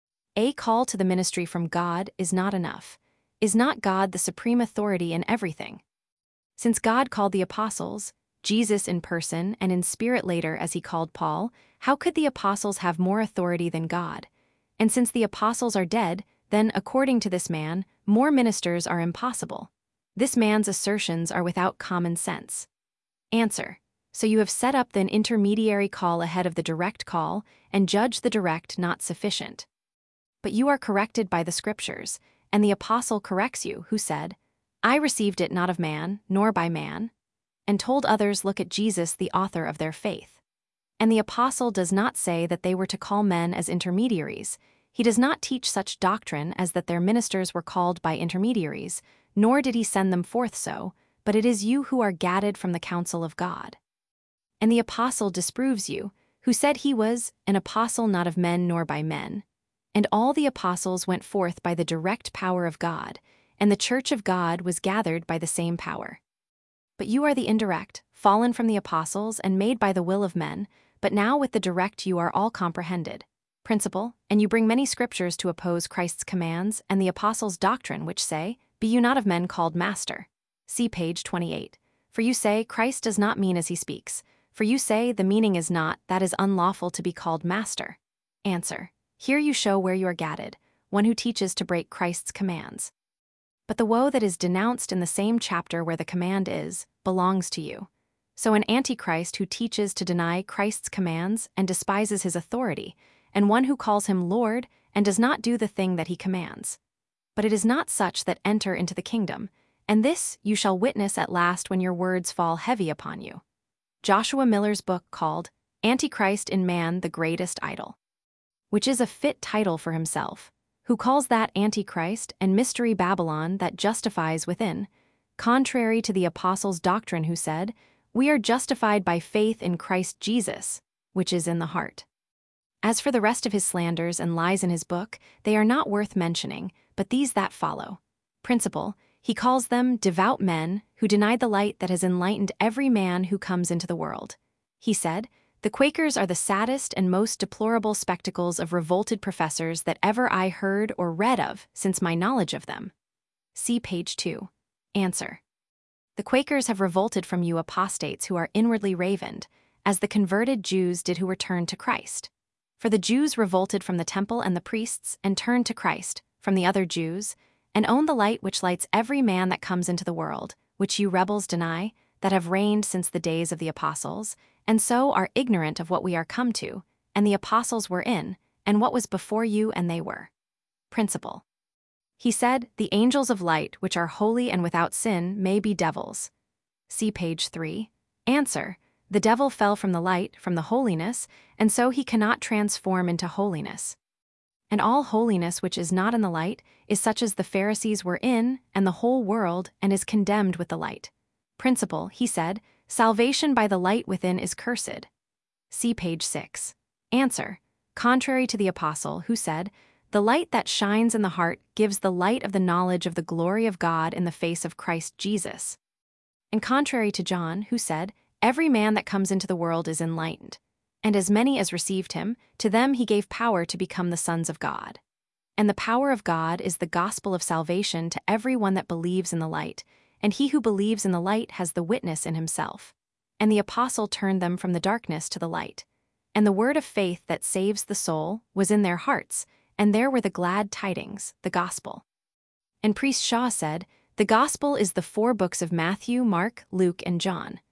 A call to the ministry from God is not enough. Is not God the supreme authority in everything? Since God called the apostles, Jesus in person and in spirit later as he called Paul, how could the apostles have more authority than God? And since the apostles are dead, then, according to this man, more ministers are impossible. This man's assertions are without common sense. Answer. So you have set up an intermediary call ahead of the direct call, and judge the direct not sufficient. But you are corrected by the Scriptures, and the apostle corrects you, who said, I received it not of man, nor by man, and told others look at Jesus the author of their faith. And the apostle does not say that they were to call men as intermediaries. He does not teach such doctrine as that their ministers were called by intermediaries, nor did he send them forth so, but it is you who are gadded from the counsel of God. And the apostle disproves you, who said he was an apostle not of men nor by men. And all the apostles went forth by the direct power of God, and the church of God was gathered by the same power. But you are the indirect, fallen from the apostles and made by the will of men, but now with the direct you are all comprehended. Principle, and you bring many scriptures to oppose Christ's commands and the apostles' doctrine, which say, Be you not of men called master. See page 28. For you say, Christ does not mean as he speaks. For you say, the meaning is not, that is unlawful to be called master. Answer. Here you show where you are gadded, one who teaches to break Christ's commands. But the woe that is denounced in the same chapter where the command is, belongs to you. So an antichrist who teaches to deny Christ's commands and despises his authority, and one who calls him Lord and does not do the thing that he commands. But it is not such that enter into the kingdom, and this you shall witness at last when your words fall heavy upon you. Joshua Miller's book called Antichrist in Man the Greatest Idol, which is a fit title for himself, who calls that Antichrist and Mystery Babylon that justifies within, contrary to the apostles' doctrine who said, We are justified by faith in Christ Jesus, which is in the heart. As for the rest of his slanders and lies in his book, they are not worth mentioning, but these that follow. Principle, he calls them devout men who deny the light that has enlightened every man who comes into the world. He said, The Quakers are the saddest and most deplorable spectacles of revolted professors that ever I heard or read of since my knowledge of them. See page 2. Answer. The Quakers have revolted from you apostates who are inwardly ravened, as the converted Jews did who returned to Christ. For the Jews revolted from the temple and the priests and turned to Christ, from the other Jews, and own the light which lights every man that comes into the world, which you rebels deny, that have reigned since the days of the apostles, and so are ignorant of what we are come to, and the apostles were in, and what was before you and they were. Principle. He said, The angels of light, which are holy and without sin, may be devils. See page 3. Answer. The devil fell from the light, from the holiness, and so he cannot transform into holiness. And all holiness which is not in the light is such as the Pharisees were in, and the whole world, and is condemned with the light. Principle, he said, Salvation by the light within is cursed. See page 6. Answer. Contrary to the apostle, who said, The light that shines in the heart gives the light of the knowledge of the glory of God in the face of Christ Jesus. And contrary to John, who said, Every man that comes into the world is enlightened. And as many as received him, to them he gave power to become the sons of God. And the power of God is the gospel of salvation to every one that believes in the light, and he who believes in the light has the witness in himself. And the apostle turned them from the darkness to the light. And the word of faith that saves the soul was in their hearts, and there were the glad tidings, the gospel. And Priest Shaw said, The gospel is the 4 books of Matthew, Mark, Luke, and John.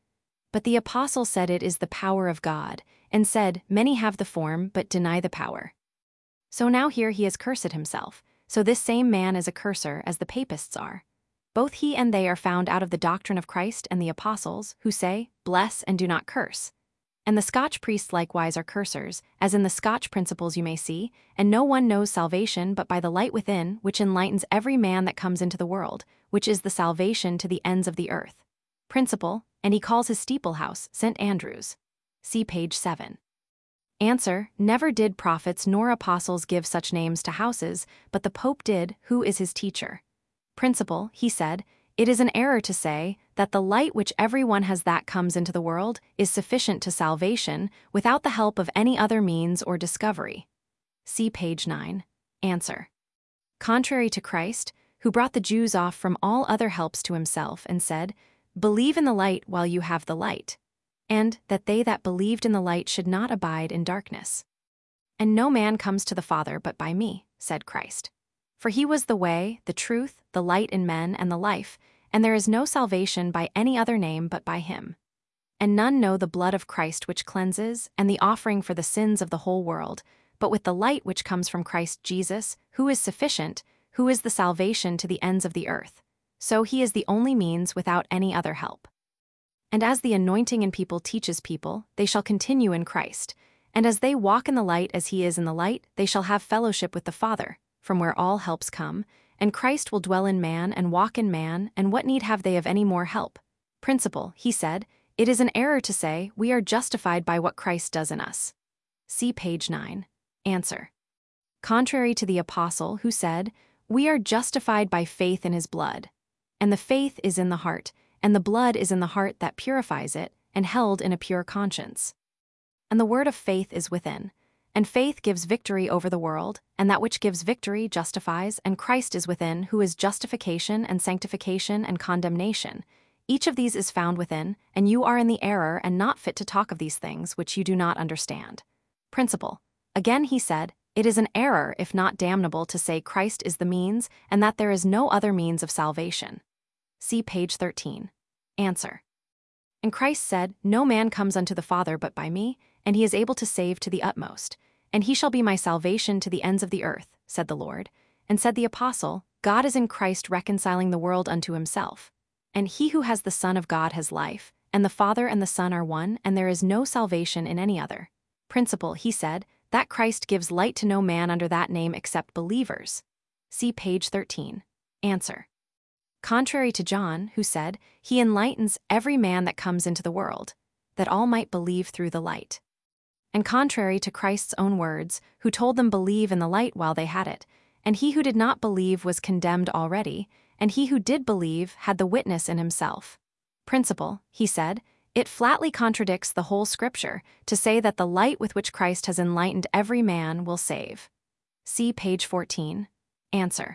But the apostle said it is the power of God, and said, many have the form but deny the power. So now here he has cursed himself, so this same man is a curser as the papists are. Both he and they are found out of the doctrine of Christ and the apostles, who say, bless and do not curse. And the Scotch priests likewise are cursers, as in the Scotch principles you may see, and no one knows salvation but by the light within, which enlightens every man that comes into the world, which is the salvation to the ends of the earth. Principle, and he calls his steeplehouse St. Andrew's. See page 7. Answer, never did prophets nor apostles give such names to houses, but the Pope did, who is his teacher. Principle, he said, it is an error to say that the light which every one has that comes into the world is sufficient to salvation without the help of any other means or discovery. See page 9. Answer. Contrary to Christ, who brought the Jews off from all other helps to himself and said, believe in the light while you have the light, and that they that believed in the light should not abide in darkness. And no man comes to the Father but by me, said Christ. For he was the way, the truth, the light in men, and the life, and there is no salvation by any other name but by him. And none know the blood of Christ which cleanses, and the offering for the sins of the whole world, but with the light which comes from Christ Jesus, who is sufficient, who is the salvation to the ends of the earth. So he is the only means without any other help. And as the anointing in people teaches people, they shall continue in Christ. And as they walk in the light as he is in the light, they shall have fellowship with the Father, from where all helps come, and Christ will dwell in man and walk in man, and what need have they of any more help? Principle, he said, it is an error to say we are justified by what Christ does in us. See page 9. Answer. Contrary to the apostle who said, we are justified by faith in his blood. And the faith is in the heart, and the blood is in the heart that purifies it, and held in a pure conscience. And the word of faith is within. And faith gives victory over the world, and that which gives victory justifies, and Christ is within, who is justification and sanctification and condemnation. Each of these is found within, and you are in the error and not fit to talk of these things which you do not understand. Principle. Again he said, it is an error if not damnable to say Christ is the means, and that there is no other means of salvation. See page 13. Answer. And Christ said, no man comes unto the Father but by me, and he is able to save to the utmost. And he shall be my salvation to the ends of the earth, said the Lord. And said the apostle, God is in Christ reconciling the world unto himself. And he who has the Son of God has life, and the Father and the Son are one, and there is no salvation in any other. Principle, he said, that Christ gives light to no man under that name except believers. See page 13. Answer. Contrary to John, who said, he enlightens every man that comes into the world, that all might believe through the light. And contrary to Christ's own words, who told them believe in the light while they had it, and he who did not believe was condemned already, and he who did believe had the witness in himself. Principle, he said, it flatly contradicts the whole Scripture to say that the light with which Christ has enlightened every man will save. See page 14. Answer.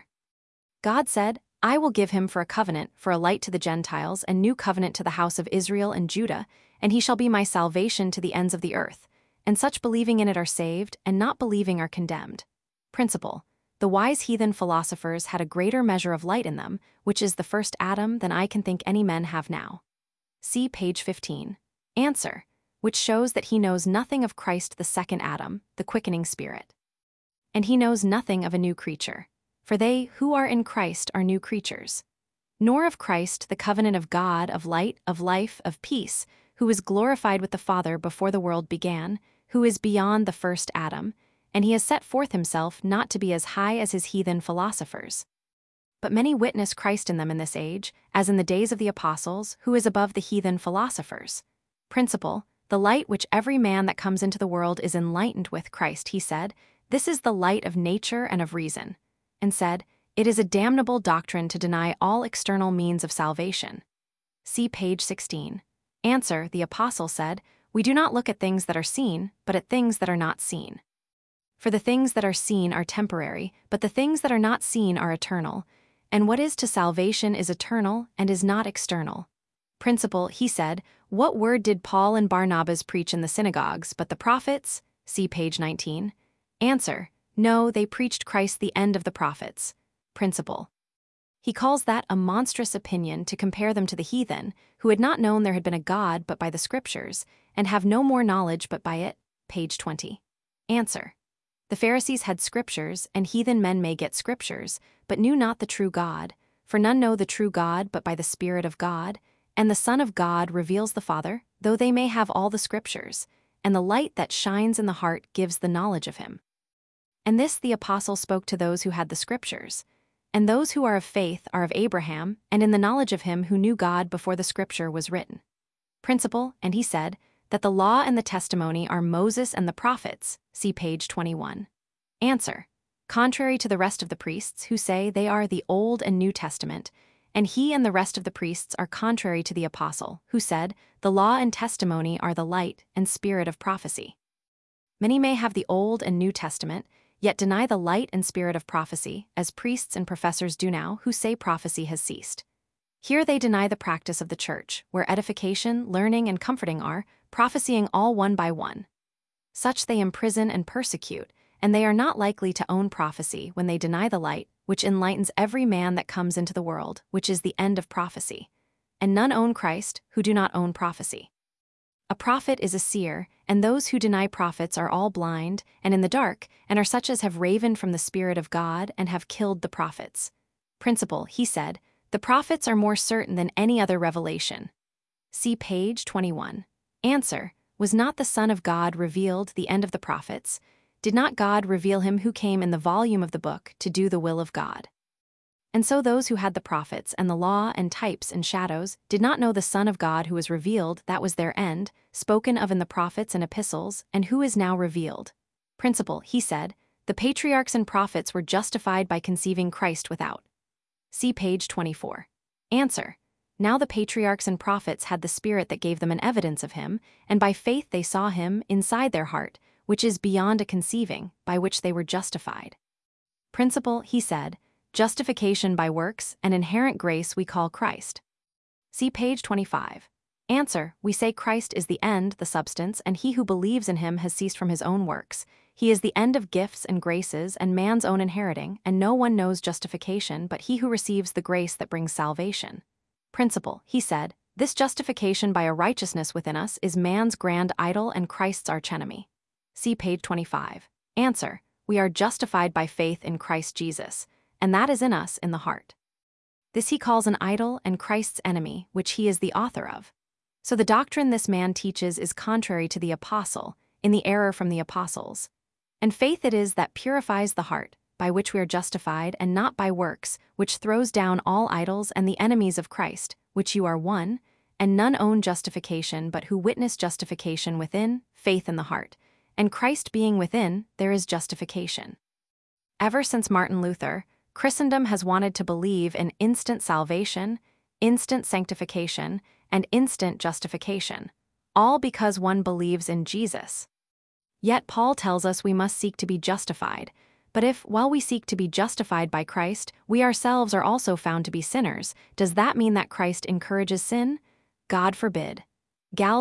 God said, I will give him for a covenant, for a light to the Gentiles, and new covenant to the house of Israel and Judah, and he shall be my salvation to the ends of the earth. And such believing in it are saved, and not believing are condemned. Principle. The wise heathen philosophers had a greater measure of light in them, which is the first Adam, than I can think any men have now. See page 15. Answer. Which shows that he knows nothing of Christ the second Adam, the quickening spirit. And he knows nothing of a new creature. For they who are in Christ are new creatures. Nor of Christ the covenant of God, of light, of life, of peace, who is glorified with the Father before the world began, who is beyond the first Adam, and he has set forth himself not to be as high as his heathen philosophers. But many witness Christ in them in this age, as in the days of the apostles, who is above the heathen philosophers. Principle, the light which every man that comes into the world is enlightened with Christ, he said, this is the light of nature and of reason. And said, it is a damnable doctrine to deny all external means of salvation. See page 16. Answer, the apostle said, we do not look at things that are seen, but at things that are not seen. For the things that are seen are temporary, but the things that are not seen are eternal. And what is to salvation is eternal and is not external. Principle, he said, what word did Paul and Barnabas preach in the synagogues but the prophets? See page 19. Answer, no, they preached Christ the end of the prophets. Principle. He calls that a monstrous opinion to compare them to the heathen, who had not known there had been a God but by the Scriptures, and have no more knowledge but by it. Page 20. Answer. The Pharisees had Scriptures, and heathen men may get Scriptures, but knew not the true God, for none know the true God but by the Spirit of God, and the Son of God reveals the Father, though they may have all the Scriptures, and the light that shines in the heart gives the knowledge of him. And this the apostle spoke to those who had the Scriptures. And those who are of faith are of Abraham, and in the knowledge of him who knew God before the Scripture was written. Principle, and he said, that the law and the testimony are Moses and the prophets. See page 21. Answer. Contrary to the rest of the priests who say they are the Old and New Testament, and he and the rest of the priests are contrary to the apostle, who said, the law and testimony are the light and spirit of prophecy. Many may have the Old and New Testament, yet deny the light and spirit of prophecy, as priests and professors do now who say prophecy has ceased. Here they deny the practice of the church, where edification, learning, and comforting are, prophesying all one by one. Such they imprison and persecute, and they are not likely to own prophecy when they deny the light, which enlightens every man that comes into the world, which is the end of prophecy. And none own Christ, who do not own prophecy. A prophet is a seer, and those who deny prophets are all blind, and in the dark, and are such as have ravened from the Spirit of God, and have killed the prophets. Principle, he said, the prophets are more certain than any other revelation. See page 21. Answer. Was not the Son of God revealed the end of the prophets? Did not God reveal him who came in the volume of the book to do the will of God? And so those who had the prophets and the law and types and shadows did not know the Son of God who was revealed, that was their end, spoken of in the prophets and epistles, and who is now revealed. Principle, he said, the patriarchs and prophets were justified by conceiving Christ without. See page 24. Answer. Now the patriarchs and prophets had the Spirit that gave them an evidence of him, and by faith they saw him inside their heart, which is beyond a conceiving, by which they were justified. Principle, he said, justification by works and inherent grace we call Christ. See page 25. Answer. We say Christ is the end, the substance, and he who believes in him has ceased from his own works. He is the end of gifts and graces and man's own inheriting, and no one knows justification but he who receives the grace that brings salvation. Principle, he said, this justification by a righteousness within us is man's grand idol and Christ's archenemy. See page 25. Answer. We are justified by faith in Christ Jesus, and that is in us in the heart. This he calls an idol and Christ's enemy, which he is the author of. So the doctrine this man teaches is contrary to the apostle, in the error from the apostles. And faith it is that purifies the heart, by which we are justified, and not by works, which throws down all idols and the enemies of Christ, which you are one, and none own justification but who witness justification within, faith in the heart. And Christ being within, there is justification. Ever since Martin Luther, Christendom has wanted to believe in instant salvation, instant sanctification, and instant justification, all because one believes in Jesus. Yet Paul tells us we must seek to be justified, but if, while we seek to be justified by Christ, we ourselves are also found to be sinners, does that mean that Christ encourages sin? God forbid. Gal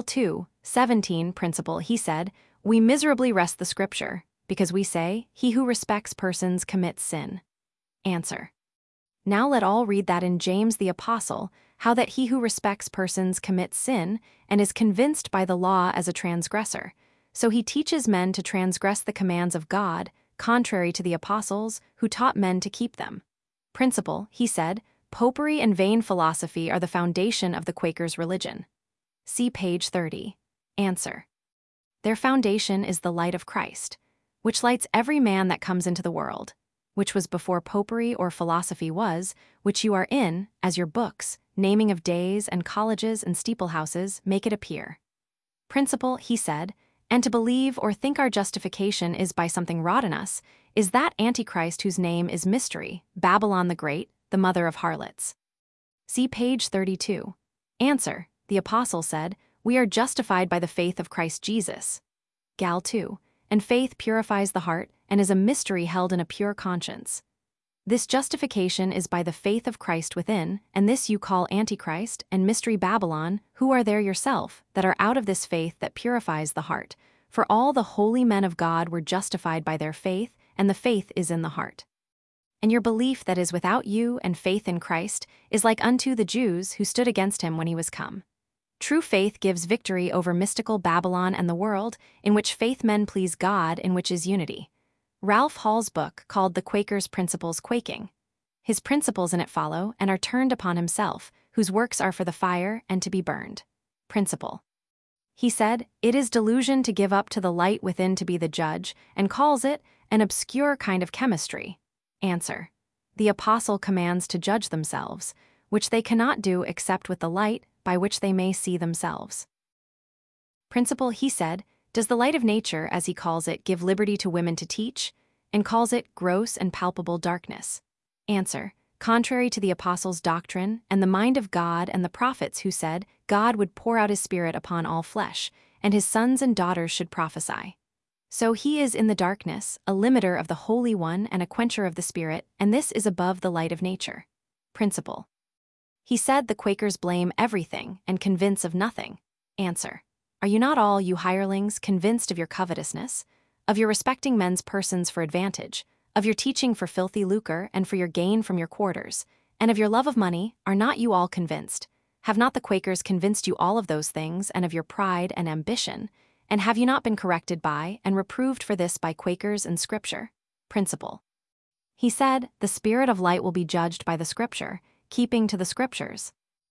2:17 Principle, he said, we miserably wrest the Scripture, because we say, he who respects persons commits sin. Answer. Now let all read that in James the Apostle, how that he who respects persons commits sin, and is convinced by the law as a transgressor. So he teaches men to transgress the commands of God, contrary to the apostles, who taught men to keep them. Principle, he said, popery and vain philosophy are the foundation of the Quakers' religion. See page 30. Answer. Their foundation is the light of Christ, which lights every man that comes into the world, which was before popery or philosophy was, which you are in, as your books, naming of days and colleges and steeplehouses, make it appear. Principle, he said, and to believe or think our justification is by something wrought in us, is that Antichrist whose name is Mystery, Babylon the Great, the mother of harlots. See page 32. Answer. The apostle said, we are justified by the faith of Christ Jesus. Gal 2. And faith purifies the heart, and is a mystery held in a pure conscience. This justification is by the faith of Christ within, and this you call Antichrist and Mystery Babylon, who are there yourself, that are out of this faith that purifies the heart. For all the holy men of God were justified by their faith, and the faith is in the heart. And your belief that is without you and faith in Christ is like unto the Jews who stood against him when he was come. True faith gives victory over mystical Babylon and the world, in which faith men please God, in which is unity. Ralph Hall's book, called The Quaker's Principles Quaking. His principles in it follow and are turned upon himself, whose works are for the fire and to be burned. Principle. He said, "It is delusion to give up to the light within to be the judge, and calls it an obscure kind of chemistry." Answer. The apostle commands to judge themselves, which they cannot do except with the light by which they may see themselves. Principle, he said, does the light of nature, as he calls it, give liberty to women to teach, and calls it gross and palpable darkness? Answer. Contrary to the apostles' doctrine and the mind of God and the prophets who said God would pour out his Spirit upon all flesh, and his sons and daughters should prophesy. So he is in the darkness, a limiter of the Holy One and a quencher of the Spirit, and this is above the light of nature. Principle. He said the Quakers blame everything and convince of nothing. Answer. Are you not all, you hirelings, convinced of your covetousness, of your respecting men's persons for advantage, of your teaching for filthy lucre and for your gain from your quarters, and of your love of money? Are not you all convinced? Have not the Quakers convinced you all of those things, and of your pride and ambition? And have you not been corrected by and reproved for this by Quakers and Scripture? Principle. He said, the Spirit of light will be judged by the Scripture, keeping to the Scriptures.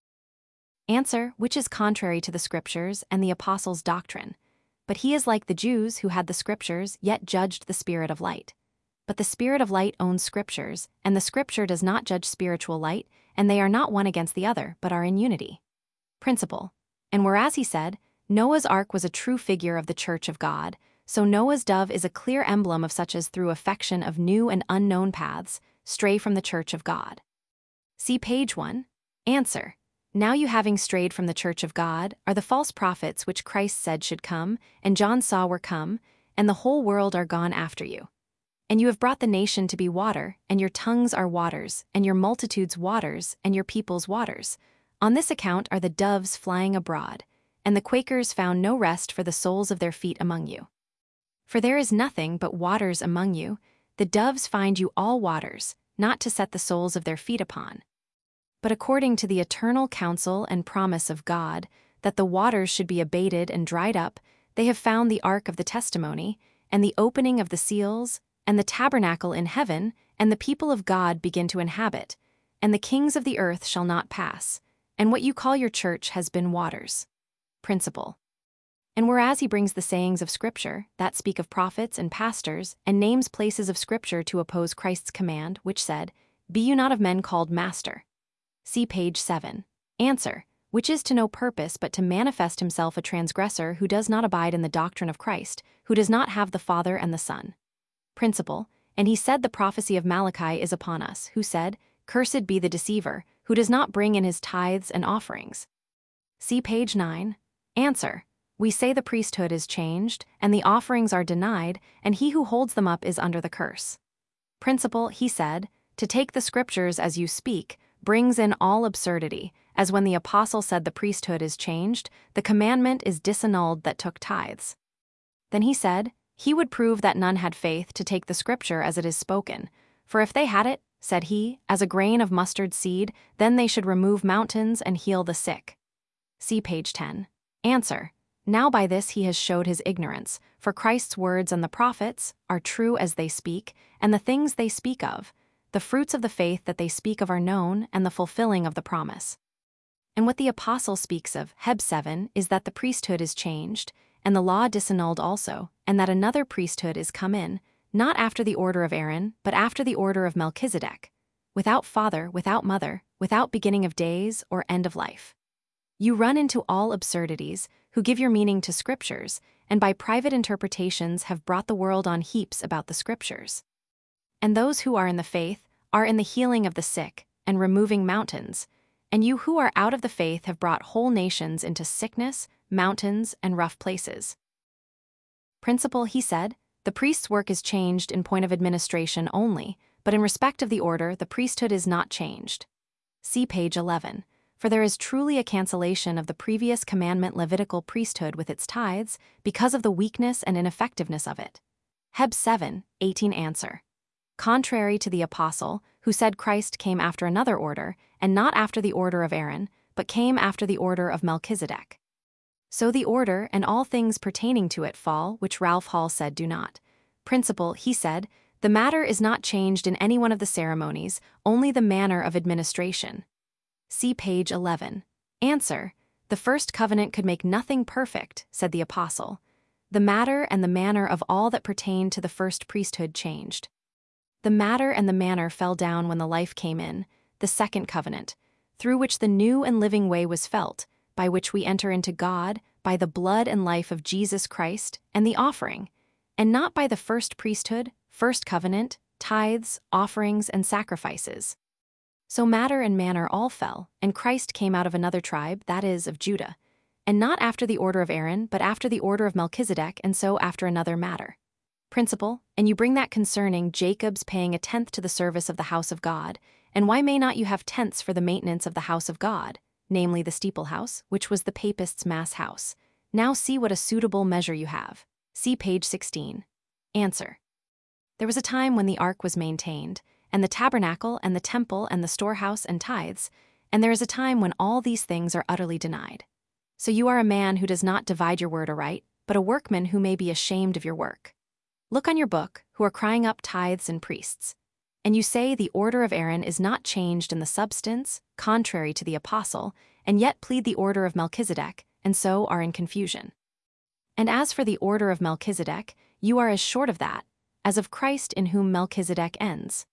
Answer, which is contrary to the Scriptures and the apostles' doctrine. But he is like the Jews who had the Scriptures yet judged the Spirit of light. But the Spirit of light owns Scriptures, and the Scripture does not judge spiritual light, and they are not one against the other, but are in unity. Principle. And whereas he said, Noah's ark was a true figure of the church of God, so Noah's dove is a clear emblem of such as through affection of new and unknown paths stray from the church of God. See page 1. Answer. Now you having strayed from the church of God are the false prophets which Christ said should come, and John saw were come, and the whole world are gone after you. And you have brought the nation to be water, and your tongues are waters, and your multitudes waters, and your peoples waters. On this account are the doves flying abroad, and the Quakers found no rest for the soles of their feet among you. For there is nothing but waters among you, the doves find you all waters, not to set the soles of their feet upon. But according to the eternal counsel and promise of God, that the waters should be abated and dried up, they have found the ark of the testimony, and the opening of the seals, and the tabernacle in heaven, and the people of God begin to inhabit, and the kings of the earth shall not pass, and what you call your church has been waters. Principle. And whereas he brings the sayings of Scripture, that speak of prophets and pastors, and names places of Scripture to oppose Christ's command, which said, Be you not of men called master. See page 7. Answer, which is to no purpose but to manifest himself a transgressor who does not abide in the doctrine of Christ, who does not have the Father and the Son. Principle. And he said the prophecy of Malachi is upon us, who said, Cursed be the deceiver, who does not bring in his tithes and offerings. See page 9. Answer. We say the priesthood is changed, and the offerings are denied, and he who holds them up is under the curse. Principle, he said, to take the Scriptures as you speak brings in all absurdity, as when the apostle said the priesthood is changed, the commandment is disannulled that took tithes. Then he said, he would prove that none had faith to take the Scripture as it is spoken, for if they had it, said he, as a grain of mustard seed, then they should remove mountains and heal the sick. See page 10. Answer. Now by this he has showed his ignorance, for Christ's words and the prophets are true as they speak, and the things they speak of, the fruits of the faith that they speak of are known, and the fulfilling of the promise. And what the apostle speaks of, Heb 7, is that the priesthood is changed, and the law disannulled also, and that another priesthood is come in, not after the order of Aaron, but after the order of Melchizedek, without father, without mother, without beginning of days or end of life. You run into all absurdities, who give your meaning to Scriptures, and by private interpretations have brought the world on heaps about the Scriptures. And those who are in the faith are in the healing of the sick, and removing mountains, and you who are out of the faith have brought whole nations into sickness, mountains, and rough places. Principle, he said, the priest's work is changed in point of administration only, but in respect of the order the priesthood is not changed. See page 11. For there is truly a cancellation of the previous commandment Levitical priesthood with its tithes, because of the weakness and ineffectiveness of it. Heb 7:18 Answer. contrary to the apostle, who said Christ came after another order, and not after the order of Aaron, but came after the order of Melchizedek. So the order and all things pertaining to it fall, which Ralph Hall said do not. Principle, he said, the matter is not changed in any one of the ceremonies, only the manner of administration. See page 11. Answer, the first covenant could make nothing perfect, said the apostle. The matter and the manner of all that pertained to the first priesthood changed. The matter and the manner fell down when the life came in, the second covenant, through which the new and living way was felt, by which we enter into God, by the blood and life of Jesus Christ, and the offering, and not by the first priesthood, first covenant, tithes, offerings, and sacrifices. So matter and manner all fell, and Christ came out of another tribe, that is, of Judah, and not after the order of Aaron, but after the order of Melchizedek, and so after another matter. Principle, and you bring that concerning Jacob's paying a tenth to the service of the house of God, and why may not you have tenths for the maintenance of the house of God, namely the steeple house, which was the papists' mass house? Now see what a suitable measure you have. See page 16. Answer. There was a time when the ark was maintained, and the tabernacle and the temple and the storehouse and tithes, and there is a time when all these things are utterly denied. So you are a man who does not divide your word aright, but a workman who may be ashamed of your work. Look on your book, who are crying up tithes and priests. And you say the order of Aaron is not changed in the substance, contrary to the apostle, and yet plead the order of Melchizedek, and so are in confusion. And as for the order of Melchizedek, you are as short of that, as of Christ in whom Melchizedek ends.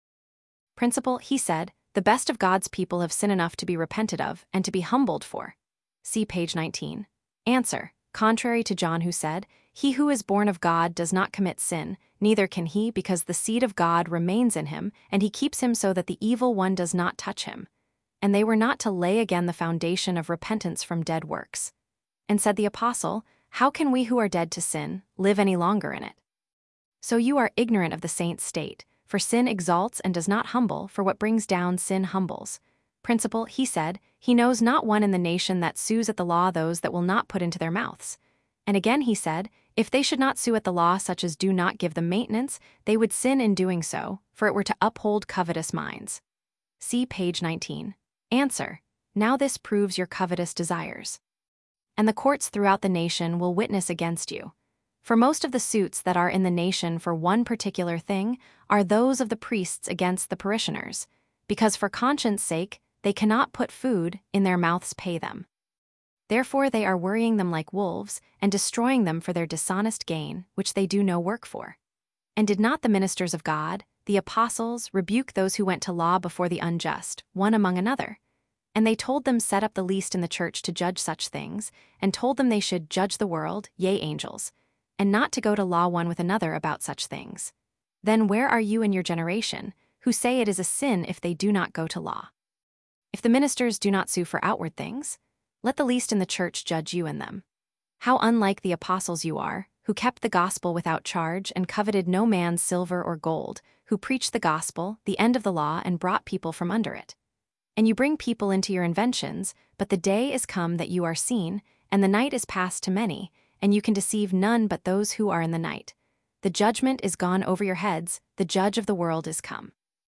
Principle, he said, the best of God's people have sin enough to be repented of and to be humbled for. See page 19. Answer, contrary to John who said, he who is born of God does not commit sin, neither can he, because the seed of God remains in him, and he keeps him so that the evil one does not touch him. And they were not to lay again the foundation of repentance from dead works. And said the apostle, how can we who are dead to sin live any longer in it? So you are ignorant of the saints' state, for sin exalts and does not humble, for what brings down sin humbles. Principle, he said, he knows not one in the nation that sues at the law those that will not put into their mouths. And again he said, if they should not sue at the law such as do not give them maintenance, they would sin in doing so, for it were to uphold covetous minds. See page 19. Answer, now this proves your covetous desires. And the courts throughout the nation will witness against you. For most of the suits that are in the nation for one particular thing are those of the priests against the parishioners, because for conscience' sake they cannot put food in their mouths pay them. Therefore they are worrying them like wolves, and destroying them for their dishonest gain, which they do no work for. And did not the ministers of God, the apostles, rebuke those who went to law before the unjust, one among another? And they told them set up the least in the church to judge such things, and told them they should judge the world, yea, angels, and not to go to law one with another about such things. Then where are you in your generation, who say it is a sin if they do not go to law? If the ministers do not sue for outward things, let the least in the church judge you in them. How unlike the apostles you are, who kept the gospel without charge and coveted no man's silver or gold, who preached the gospel, the end of the law, and brought people from under it. And you bring people into your inventions, but the day is come that you are seen, and the night is past to many, and you can deceive none but those who are in the night. The judgment is gone over your heads, the judge of the world is come.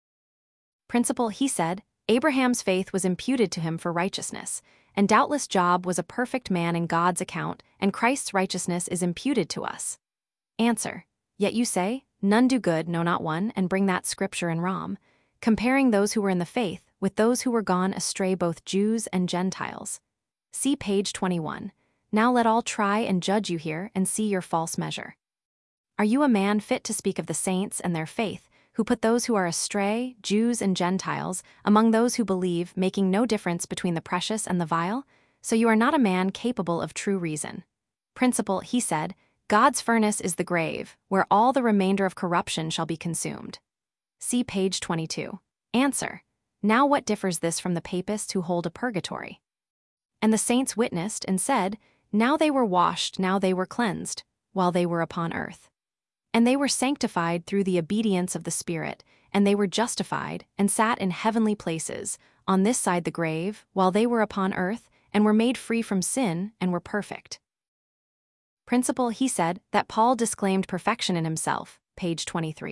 Principle, he said, Abraham's faith was imputed to him for righteousness, and doubtless Job was a perfect man in God's account, and Christ's righteousness is imputed to us. Answer, yet you say, none do good, no not one, and bring that scripture in Rom, comparing those who were in the faith with those who were gone astray, both Jews and Gentiles. See page 21. Now let all try and judge you here and see your false measure. Are you a man fit to speak of the saints and their faith, who put those who are astray, Jews and Gentiles, among those who believe, making no difference between the precious and the vile? So you are not a man capable of true reason. Principle, he said, God's furnace is the grave, where all the remainder of corruption shall be consumed. See page 22. Answer, now what differs this from the papists who hold a purgatory? And the saints witnessed and said, now they were washed, now they were cleansed, while they were upon earth. And they were sanctified through the obedience of the Spirit, and they were justified, and sat in heavenly places, on this side the grave, while they were upon earth, and were made free from sin, and were perfect. Principle, he said, that Paul disclaimed perfection in himself, page 23,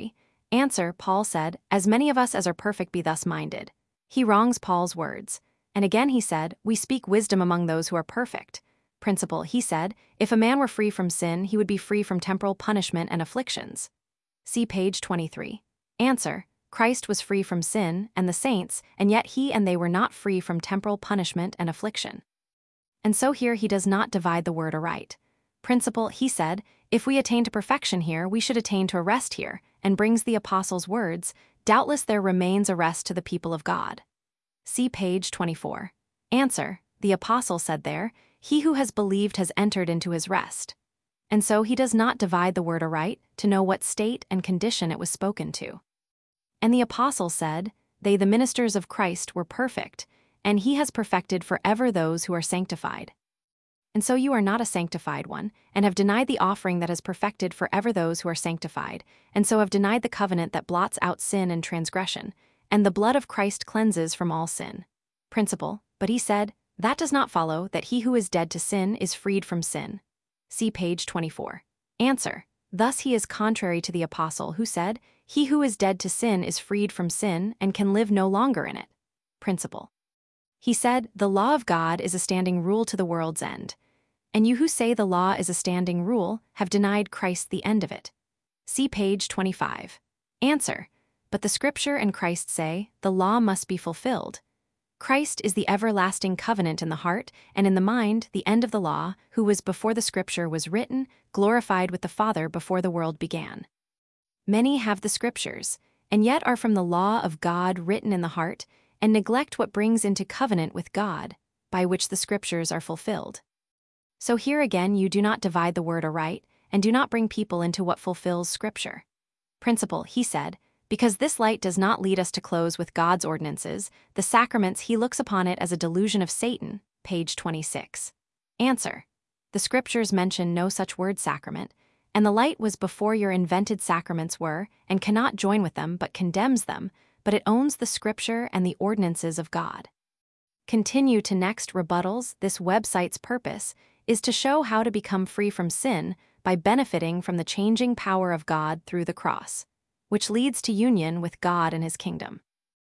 Answer, Paul said, as many of us as are perfect be thus minded. He wrongs Paul's words. And again he said, we speak wisdom among those who are perfect. Principle, he said, if a man were free from sin, he would be free from temporal punishment and afflictions. See page 23. Answer, Christ was free from sin and the saints, and yet he and they were not free from temporal punishment and affliction. And so here he does not divide the word aright. Principle, he said, if we attain to perfection here, we should attain to a rest here, and brings the apostles' words, doubtless there remains a rest to the people of God. See page 24. Answer, the apostle said there, he who has believed has entered into his rest. And so he does not divide the word aright to know what state and condition it was spoken to. And the apostle said, they the ministers of Christ were perfect, and he has perfected forever those who are sanctified. And so you are not a sanctified one, and have denied the offering that has perfected forever those who are sanctified, and so have denied the covenant that blots out sin and transgression, and the blood of Christ cleanses from all sin. Principle, but he said, that does not follow that he who is dead to sin is freed from sin. See page 24. Answer, thus he is contrary to the apostle who said, he who is dead to sin is freed from sin and can live no longer in it. Principle. He said, the law of God is a standing rule to the world's end. And you who say the law is a standing rule have denied Christ the end of it. See page 25. Answer, but the scripture and Christ say, the law must be fulfilled. Christ is the everlasting covenant in the heart and in the mind, the end of the law, who was before the scripture was written, glorified with the Father before the world began. Many have the scriptures, and yet are from the law of God written in the heart, and neglect what brings into covenant with God, by which the scriptures are fulfilled. So here again you do not divide the word aright, and do not bring people into what fulfills Scripture. Principle, he said, because this light does not lead us to close with God's ordinances, the sacraments he looks upon it as a delusion of Satan, page 26. Answer, the Scriptures mention no such word sacrament, and the light was before your invented sacraments were, and cannot join with them but condemns them, but it owns the Scripture and the ordinances of God. Continue to next rebuttals. This website's purpose is to show how to become free from sin by benefiting from the changing power of God through the cross, which leads to union with God and his kingdom.